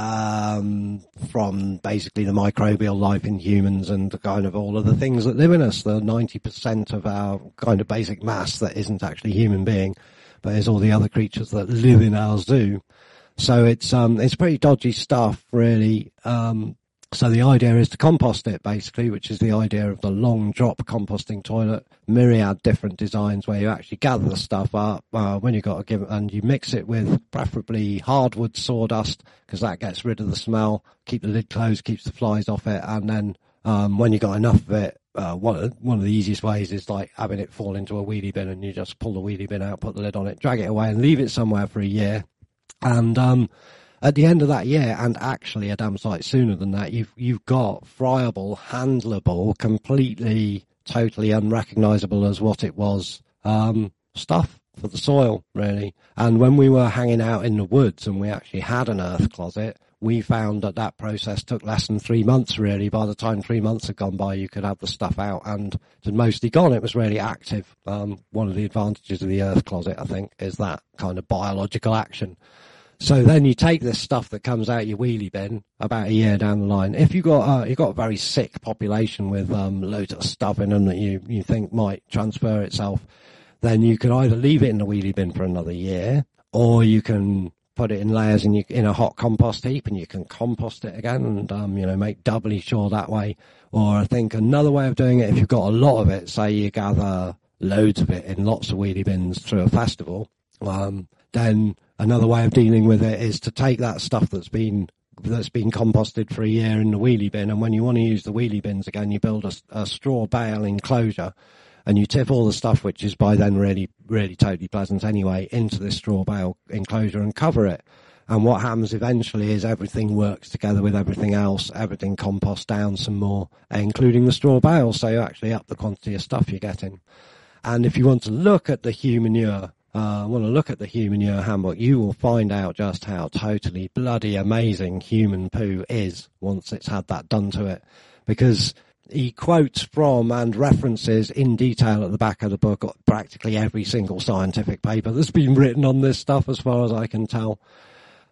um, from basically the microbial life in humans and the kind of all of the things that live in us, the ninety percent of our kind of basic mass that isn't actually human being, but is all the other creatures that live in our zoo. So it's, um, it's pretty dodgy stuff, really. Um, So the idea is to compost it, basically, which is the idea of the long drop composting toilet. Myriad different designs where you actually gather the stuff up uh, when you got to give it, and you mix it with preferably hardwood sawdust because that gets rid of the smell, keep the lid closed, keeps the flies off it, and then um, when you got enough of it, uh, one of one of the easiest ways is like having it fall into a wheelie bin, and you just pull the wheelie bin out, put the lid on it, drag it away, and leave it somewhere for a year, and um. At the end of that year, and actually a damn sight sooner than that, you've you've got friable, handleable, completely, totally unrecognisable as what it was, um, stuff for the soil, really. And when we were hanging out in the woods and we actually had an earth closet, we found that that process took less than three months, really. By the time three months had gone by, you could have the stuff out and it had mostly gone. It was really active. Um, one of the advantages of the earth closet, I think, is that kind of biological action. So then you take this stuff that comes out your wheelie bin about a year down the line. If you got uh, you got a very sick population with um, loads of stuff in them that you you think might transfer itself, then you can either leave it in the wheelie bin for another year, or you can put it in layers in you, in a hot compost heap, and you can compost it again, and um, you know make doubly sure that way. Or I think another way of doing it, if you've got a lot of it, say you gather loads of it in lots of wheelie bins through a festival, um, then another way of dealing with it is to take that stuff that's been that's been composted for a year in the wheelie bin, and when you want to use the wheelie bins again, you build a, a straw bale enclosure, and you tip all the stuff, which is by then really, really totally pleasant anyway, into this straw bale enclosure and cover it. And what happens eventually is everything works together with everything else, everything composts down some more, including the straw bale, so you actually up the quantity of stuff you're getting. And if you want to look at the Humanure Uh, want to look at the Humanure Handbook, you will find out just how totally bloody amazing human poo is once it's had that done to it. Because he quotes from and references in detail at the back of the book practically every single scientific paper that's been written on this stuff, as far as I can tell.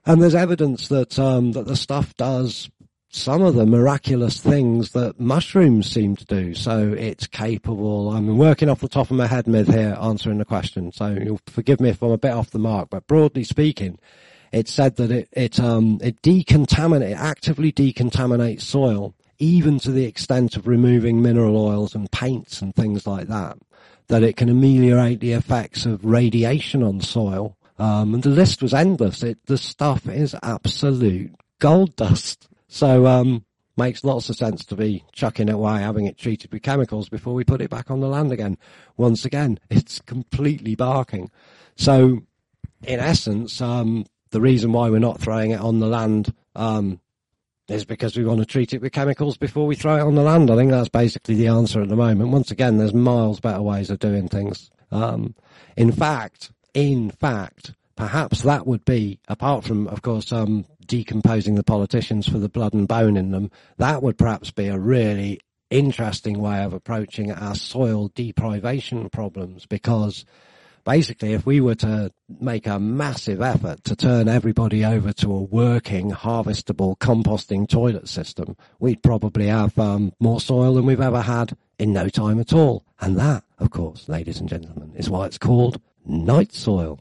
And there's evidence that um, that the stuff does some of the miraculous things that mushrooms seem to do. So it's capable. I'm working off the top of my head, Myth, here, answering the question. So you'll forgive me if I'm a bit off the mark, but broadly speaking, it's said that it it um it decontaminates, it actively decontaminates soil, even to the extent of removing mineral oils and paints and things like that. That it can ameliorate the effects of radiation on soil. Um, and the list was endless. It the stuff is absolute gold dust. So, um, makes lots of sense to be chucking it away, having it treated with chemicals before we put it back on the land again. Once again, it's completely barking. So, in essence, um, the reason why we're not throwing it on the land, um, is because we want to treat it with chemicals before we throw it on the land. I think that's basically the answer at the moment. Once again, there's miles better ways of doing things. Um, in fact, in fact, perhaps that would be, apart from, of course, um, decomposing the politicians for the blood and bone in them, that would perhaps be a really interesting way of approaching our soil deprivation problems, because basically if we were to make a massive effort to turn everybody over to a working, harvestable, composting toilet system, we'd probably have um, more soil than we've ever had in no time at all. And that, of course, ladies and gentlemen, is why it's called night soil.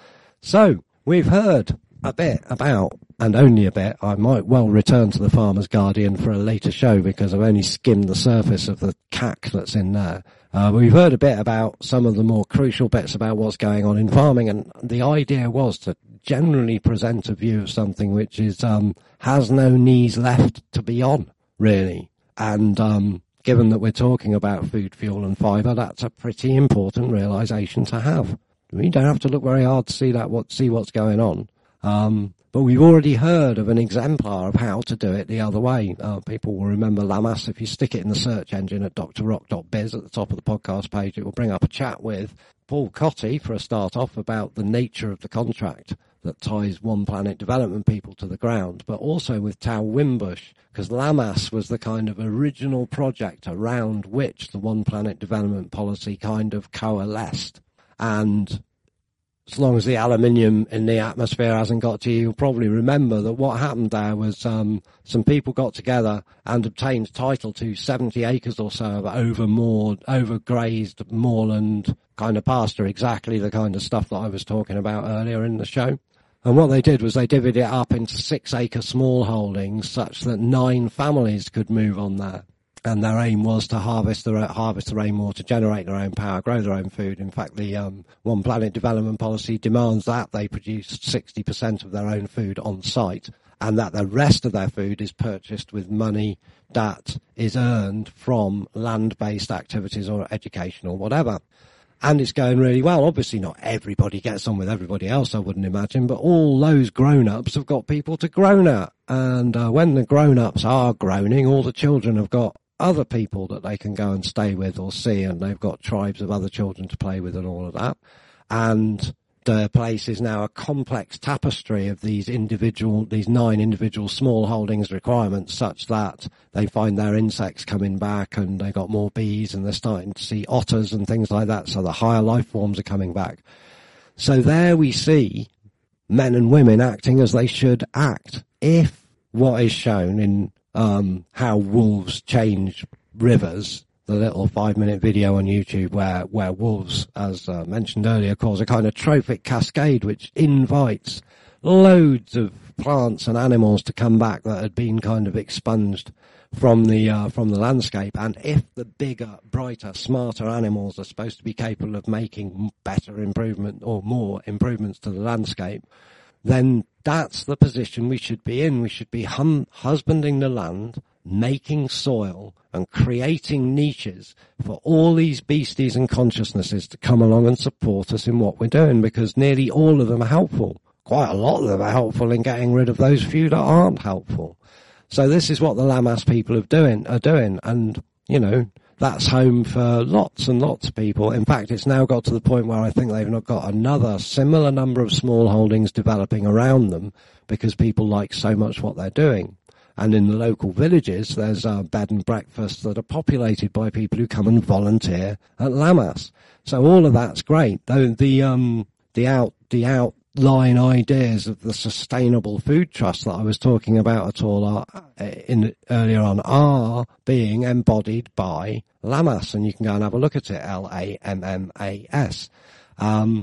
So, we've heard a bit about, and only a bit, I might well return to the Farmer's Guardian for a later show because I've only skimmed the surface of the cack that's in there. Uh, we've heard a bit about some of the more crucial bits about what's going on in farming, and the idea was to generally present a view of something which is um, has no knees left to be on, really. And um, given that we're talking about food, fuel and fibre, that's a pretty important realisation to have. We don't have to look very hard to see that, what, see what's going on. Um, but we've already heard of an exemplar of how to do it the other way. Uh, people will remember Lammas. If you stick it in the search engine at d r rock dot biz at the top of the podcast page, it will bring up a chat with Paul Cotty, for a start off, about the nature of the contract that ties One Planet Development people to the ground, but also with Tao Wimbush, because Lammas was the kind of original project around which the One Planet Development policy kind of coalesced. And as long as the aluminium in the atmosphere hasn't got to you, you'll probably remember that what happened there was um, some people got together and obtained title to seventy acres or so of over-moored, over-grazed moorland kind of pasture, exactly the kind of stuff that I was talking about earlier in the show. And what they did was they divided it up into six-acre small holdings such that nine families could move on there. And their aim was to harvest the harvest the rainwater, generate their own power, grow their own food. In fact, the um, One Planet Development policy demands that they produce sixty percent of their own food on site, and that the rest of their food is purchased with money that is earned from land-based activities or education or whatever. And it's going really well. Obviously, not everybody gets on with everybody else, I wouldn't imagine, but all those grown-ups have got people to groan at. And uh, when the grown-ups are groaning, all the children have got other people that they can go and stay with or see, and they've got tribes of other children to play with and all of that. And the place is now a complex tapestry of these individual, these nine individual small holdings requirements, such that they find their insects coming back and they got more bees and they're starting to see otters and things like that. So the higher life forms are coming back. So there we see men and women acting as they should act. If what is shown in um how wolves change rivers, the little five-minute video on YouTube where, where wolves, as uh, mentioned earlier, cause a kind of trophic cascade which invites loads of plants and animals to come back that had been kind of expunged from the uh, from the landscape. And if the bigger, brighter, smarter animals are supposed to be capable of making better improvement or more improvements to the landscape, then that's the position we should be in. We should be hum- husbanding the land, making soil, and creating niches for all these beasties and consciousnesses to come along and support us in what we're doing, because nearly all of them are helpful. Quite a lot of them are helpful in getting rid of those few that aren't helpful. So this is what the Lammas people are doing, are doing, and, you know, that's home for lots and lots of people. In fact, it's now got to the point where I think they've not got another similar number of small holdings developing around them because people like so much what they're doing. And in the local villages, there's uh, bed and breakfasts that are populated by people who come and volunteer at Lammas. So all of that's great. Though the um the out the out line ideas of the sustainable food trust that I was talking about at all are, in earlier on, are being embodied by Lammas, and you can go and have a look at it, L A M M A S. Um,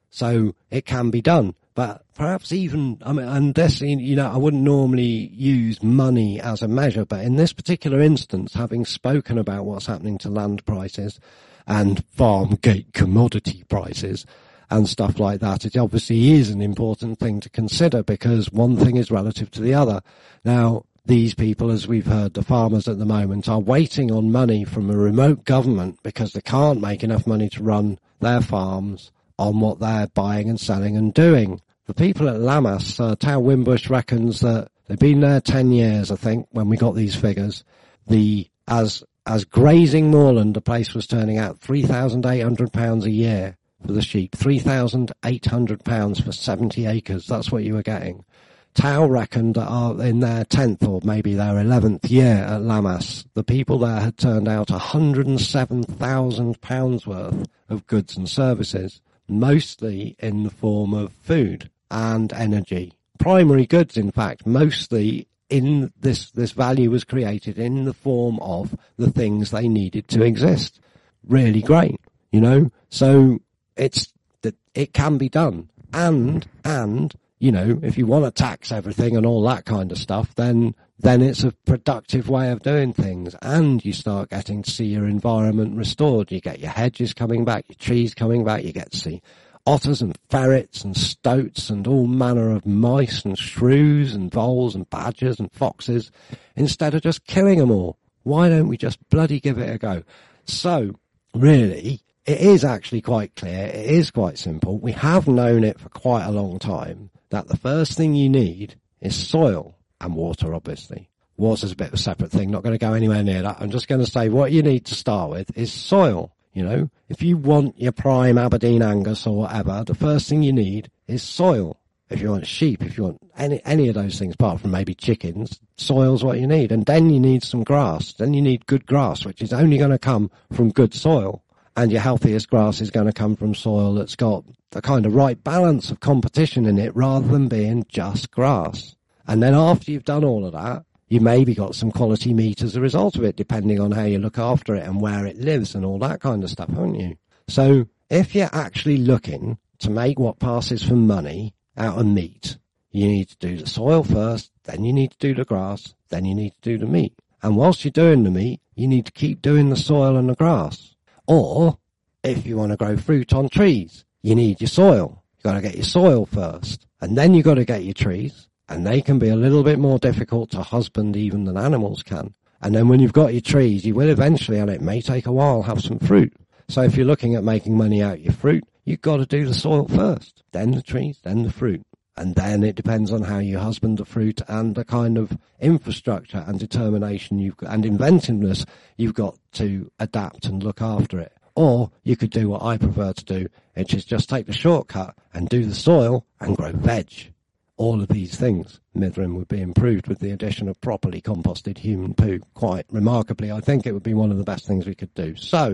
so it can be done. But perhaps even, I mean, and this, you know, I wouldn't normally use money as a measure, but in this particular instance, having spoken about what's happening to land prices and farm gate commodity prices and stuff like that, it obviously is an important thing to consider, because one thing is relative to the other. Now, these people, as we've heard, the farmers at the moment, are waiting on money from a remote government because they can't make enough money to run their farms on what they're buying and selling and doing. The people at Lammas, uh, Tao Wimbush reckons that they've been there ten years, I think, when we got these figures. The, as, as grazing moorland, the place was turning out three thousand eight hundred pounds a year for the sheep, three thousand eight hundred pounds for seventy acres. That's what you were getting. Tao reckoned that uh, in their tenth or maybe their eleventh year at Lammas, the people there had turned out one hundred seven thousand pounds worth of goods and services, mostly in the form of food and energy. Primary goods, in fact, mostly in this, this value was created in the form of the things they needed to exist. Really great, you know? So it's, that it can be done. And, and, you know, if you want to tax everything and all that kind of stuff, then, then it's a productive way of doing things. And you start getting to see your environment restored. You get your hedges coming back, your trees coming back, you get to see otters and ferrets and stoats and all manner of mice and shrews and voles and badgers and foxes, instead of just killing them all. Why don't we just bloody give it a go? So, really, it is actually quite clear. It is quite simple. We have known it for quite a long time that the first thing you need is soil and water, obviously. Water's a bit of a separate thing. Not going to go anywhere near that. I'm just going to say what you need to start with is soil. You know, if you want your prime Aberdeen Angus or whatever, the first thing you need is soil. If you want sheep, if you want any any of those things, apart from maybe chickens, soil's what you need. And then you need some grass. Then you need good grass, which is only going to come from good soil. And your healthiest grass is going to come from soil that's got the kind of right balance of competition in it, rather than being just grass. And then after you've done all of that, you maybe got some quality meat as a result of it, depending on how you look after it and where it lives and all that kind of stuff, haven't you? So if you're actually looking to make what passes for money out of meat, you need to do the soil first, then you need to do the grass, then you need to do the meat. And whilst you're doing the meat, you need to keep doing the soil and the grass. Or, if you want to grow fruit on trees, you need your soil. You've got to get your soil first. And then you've got to get your trees. And they can be a little bit more difficult to husband even than animals can. And then when you've got your trees, you will eventually, and it may take a while, have some fruit. So if you're looking at making money out of your fruit, you've got to do the soil first, then the trees, then the fruit. And then it depends on how you husband the fruit and the kind of infrastructure and determination you've got, and inventiveness you've got to adapt and look after it. Or you could do what I prefer to do, which is just take the shortcut and do the soil and grow veg. All of these things, Mithrin, would be improved with the addition of properly composted human poo. Quite remarkably, I think it would be one of the best things we could do. So,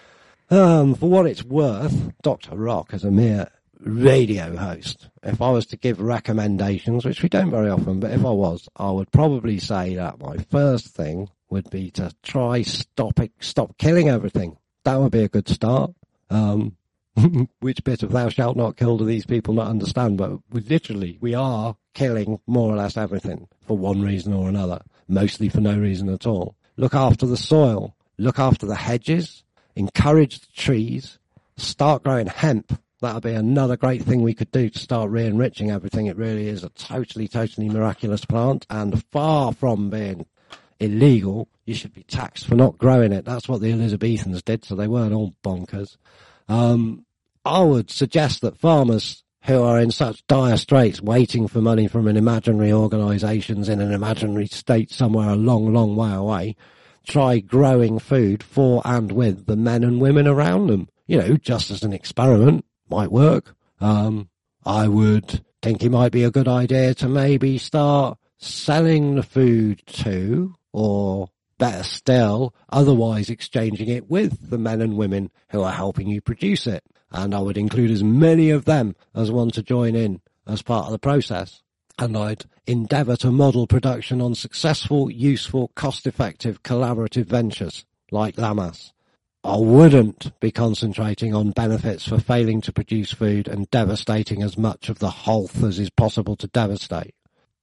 um, for what it's worth, Doctor Rock, as a mere radio host, if I was to give recommendations, which we don't very often, but if I was, I would probably say that my first thing would be to try stop it, stop killing everything. That would be a good start. Um, which bit of thou shalt not kill do these people not understand? But we literally, we are killing more or less everything for one reason or another, mostly for no reason at all. Look after the soil, look after the hedges, encourage the trees, start growing hemp. That would be another great thing we could do to start re-enriching everything. It really is a totally, totally miraculous plant, and far from being illegal, you should be taxed for not growing it. That's what the Elizabethans did, so they weren't all bonkers. Um, I would suggest that farmers who are in such dire straits, waiting for money from an imaginary organisations in an imaginary state somewhere a long, long way away, try growing food for and with the men and women around them. You know, just as an experiment, might work. Um, I would think it might be a good idea to maybe start selling the food to, or better still, otherwise exchanging it with the men and women who are helping you produce it. And I would include as many of them as want to join in as part of the process. And I'd endeavour to model production on successful, useful, cost-effective, collaborative ventures like Llamas. I wouldn't be concentrating on benefits for failing to produce food and devastating as much of the health as is possible to devastate,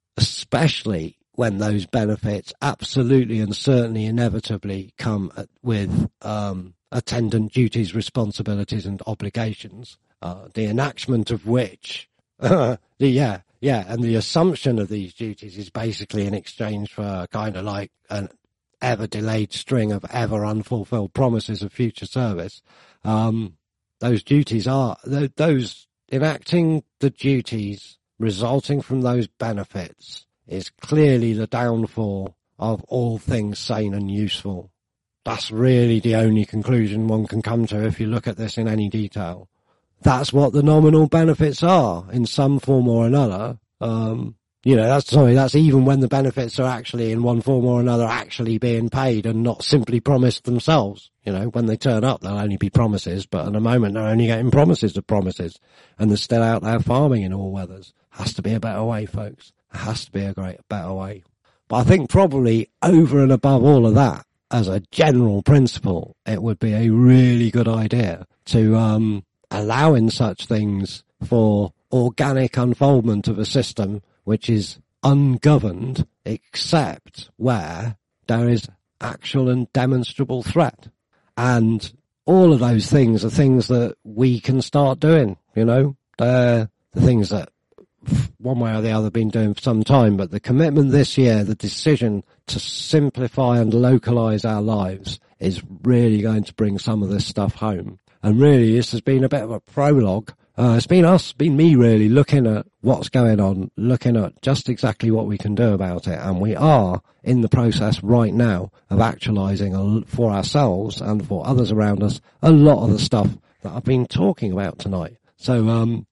especially when those benefits absolutely and certainly inevitably come at, with um, attendant duties, responsibilities and obligations, uh, the enactment of which, the, yeah, yeah, and the assumption of these duties is basically in exchange for kind of like an ever-delayed string of ever-unfulfilled promises of future service. Um, those duties are, th- those enacting the duties resulting from those benefits is clearly the downfall of all things sane and useful. That's really the only conclusion one can come to if you look at this in any detail. That's what the nominal benefits are in some form or another. Um, you know, that's sorry, that's even when the benefits are actually in one form or another actually being paid and not simply promised themselves. You know, when they turn up, they'll only be promises, but at the moment they're only getting promises of promises, and they're still out there farming in all weathers. Has to be a better way, folks. It has to be a great, better way. But I think probably over and above all of that, as a general principle, it would be a really good idea to um, allow in such things for organic unfoldment of a system which is ungoverned except where there is actual and demonstrable threat. And all of those things are things that we can start doing, you know. They're the things that one way or the other been doing for some time, but the commitment this year, the decision to simplify and localise our lives is really going to bring some of this stuff home. And really, this has been a bit of a prologue. Uh, it's been us, been me really looking at what's going on, looking at just exactly what we can do about it. And we are in the process right now of actualising for ourselves and for others around us a lot of the stuff that I've been talking about tonight. So, um,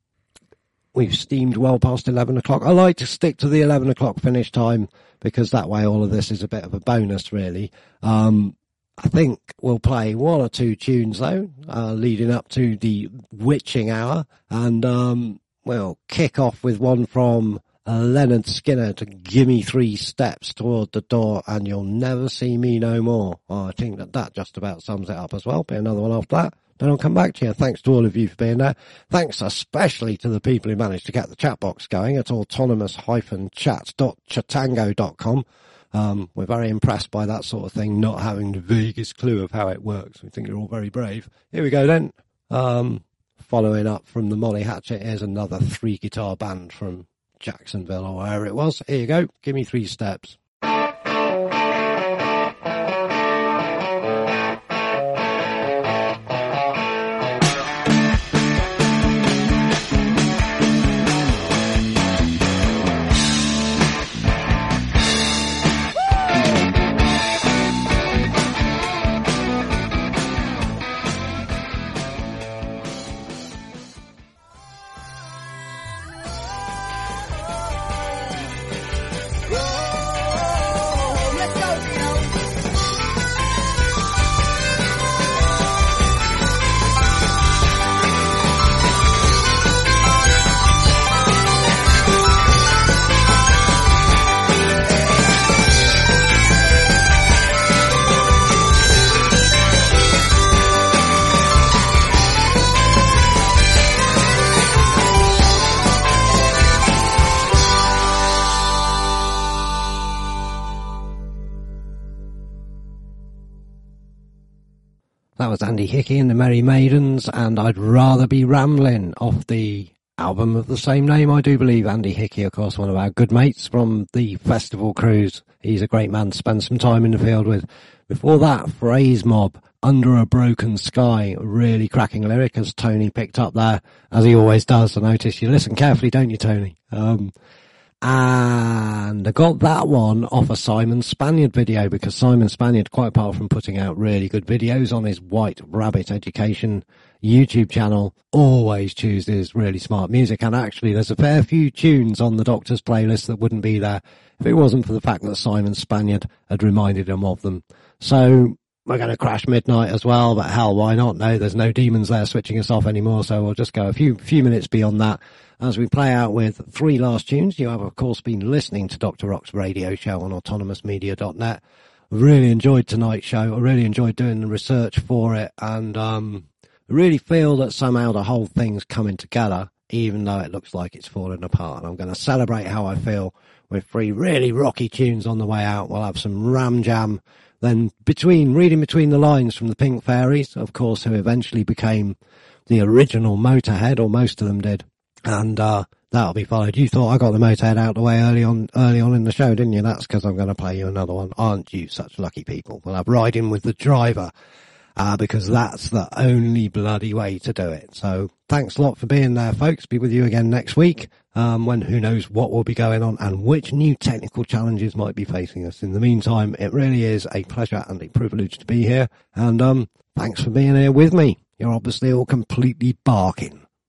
we've steamed well past eleven o'clock. I like to stick to the eleven o'clock finish time because that way all of this is a bit of a bonus, really. Um, I think we'll play one or two tunes, though, uh, leading up to the witching hour. And um, we'll kick off with one from uh, Leonard Skinner to Gimme Three Steps Toward the Door and You'll Never See Me No More. Oh, I think that that just about sums it up as well. Be another one after that. Then I'll come back to you. Thanks to all of you for being there. Thanks especially to the people who managed to get the chat box going at autonomous dash chat dot chatango dot com. Um, we're very impressed by that sort of thing, not having the vaguest clue of how it works. We think you're all very brave. Here we go then. Um, following up from the Molly Hatchet, here's another three guitar band from Jacksonville or wherever it was. Here you go. Give me three steps. That was Andy Hickey and the Merry Maidens, and I'd Rather Be Rambling off the album of the same name, I do believe. Andy Hickey, of course, one of our good mates from the festival cruise. He's a great man to spend some time in the field with. Before that, Phrase Mob, Under a Broken Sky, really cracking lyric as Tony picked up there, as he always does. I notice you listen carefully, don't you, Tony? Um, And I got that one off a Simon Spaniard video, because Simon Spaniard, quite apart from putting out really good videos on his White Rabbit Education YouTube channel, always chooses really smart music. And actually there's a fair few tunes on the Doctor's playlist that wouldn't be there if it wasn't for the fact that Simon Spaniard had reminded him of them. So we're going to crash Midnight as well, but hell, why not? No, there's no demons there switching us off anymore, so we'll just go a few few minutes beyond that as we play out with three last tunes. You have, of course, been listening to Doctor Rock's radio show on autonomous media dot net. Really enjoyed tonight's show. I really enjoyed doing the research for it, and um, I really feel that somehow the whole thing's coming together, even though it looks like it's falling apart. And I'm going to celebrate how I feel with three really rocky tunes on the way out. We'll have some Ram Jam. Then between, reading between the lines from the Pink Fairies, of course, who eventually became the original Motorhead, or most of them did. And, uh, that'll be followed. You thought I got the Motorhead out the way early on, early on in the show, didn't you? That's because I'm going to play you another one. Aren't you such lucky people? We'll have Riding with the Driver, uh, because that's the only bloody way to do it. So thanks a lot for being there, folks. Be with you again next week. Um, when who knows what will be going on and which new technical challenges might be facing us. In the meantime, it really is a pleasure and a privilege to be here. And, um, thanks for being here with me. You're obviously all completely barking.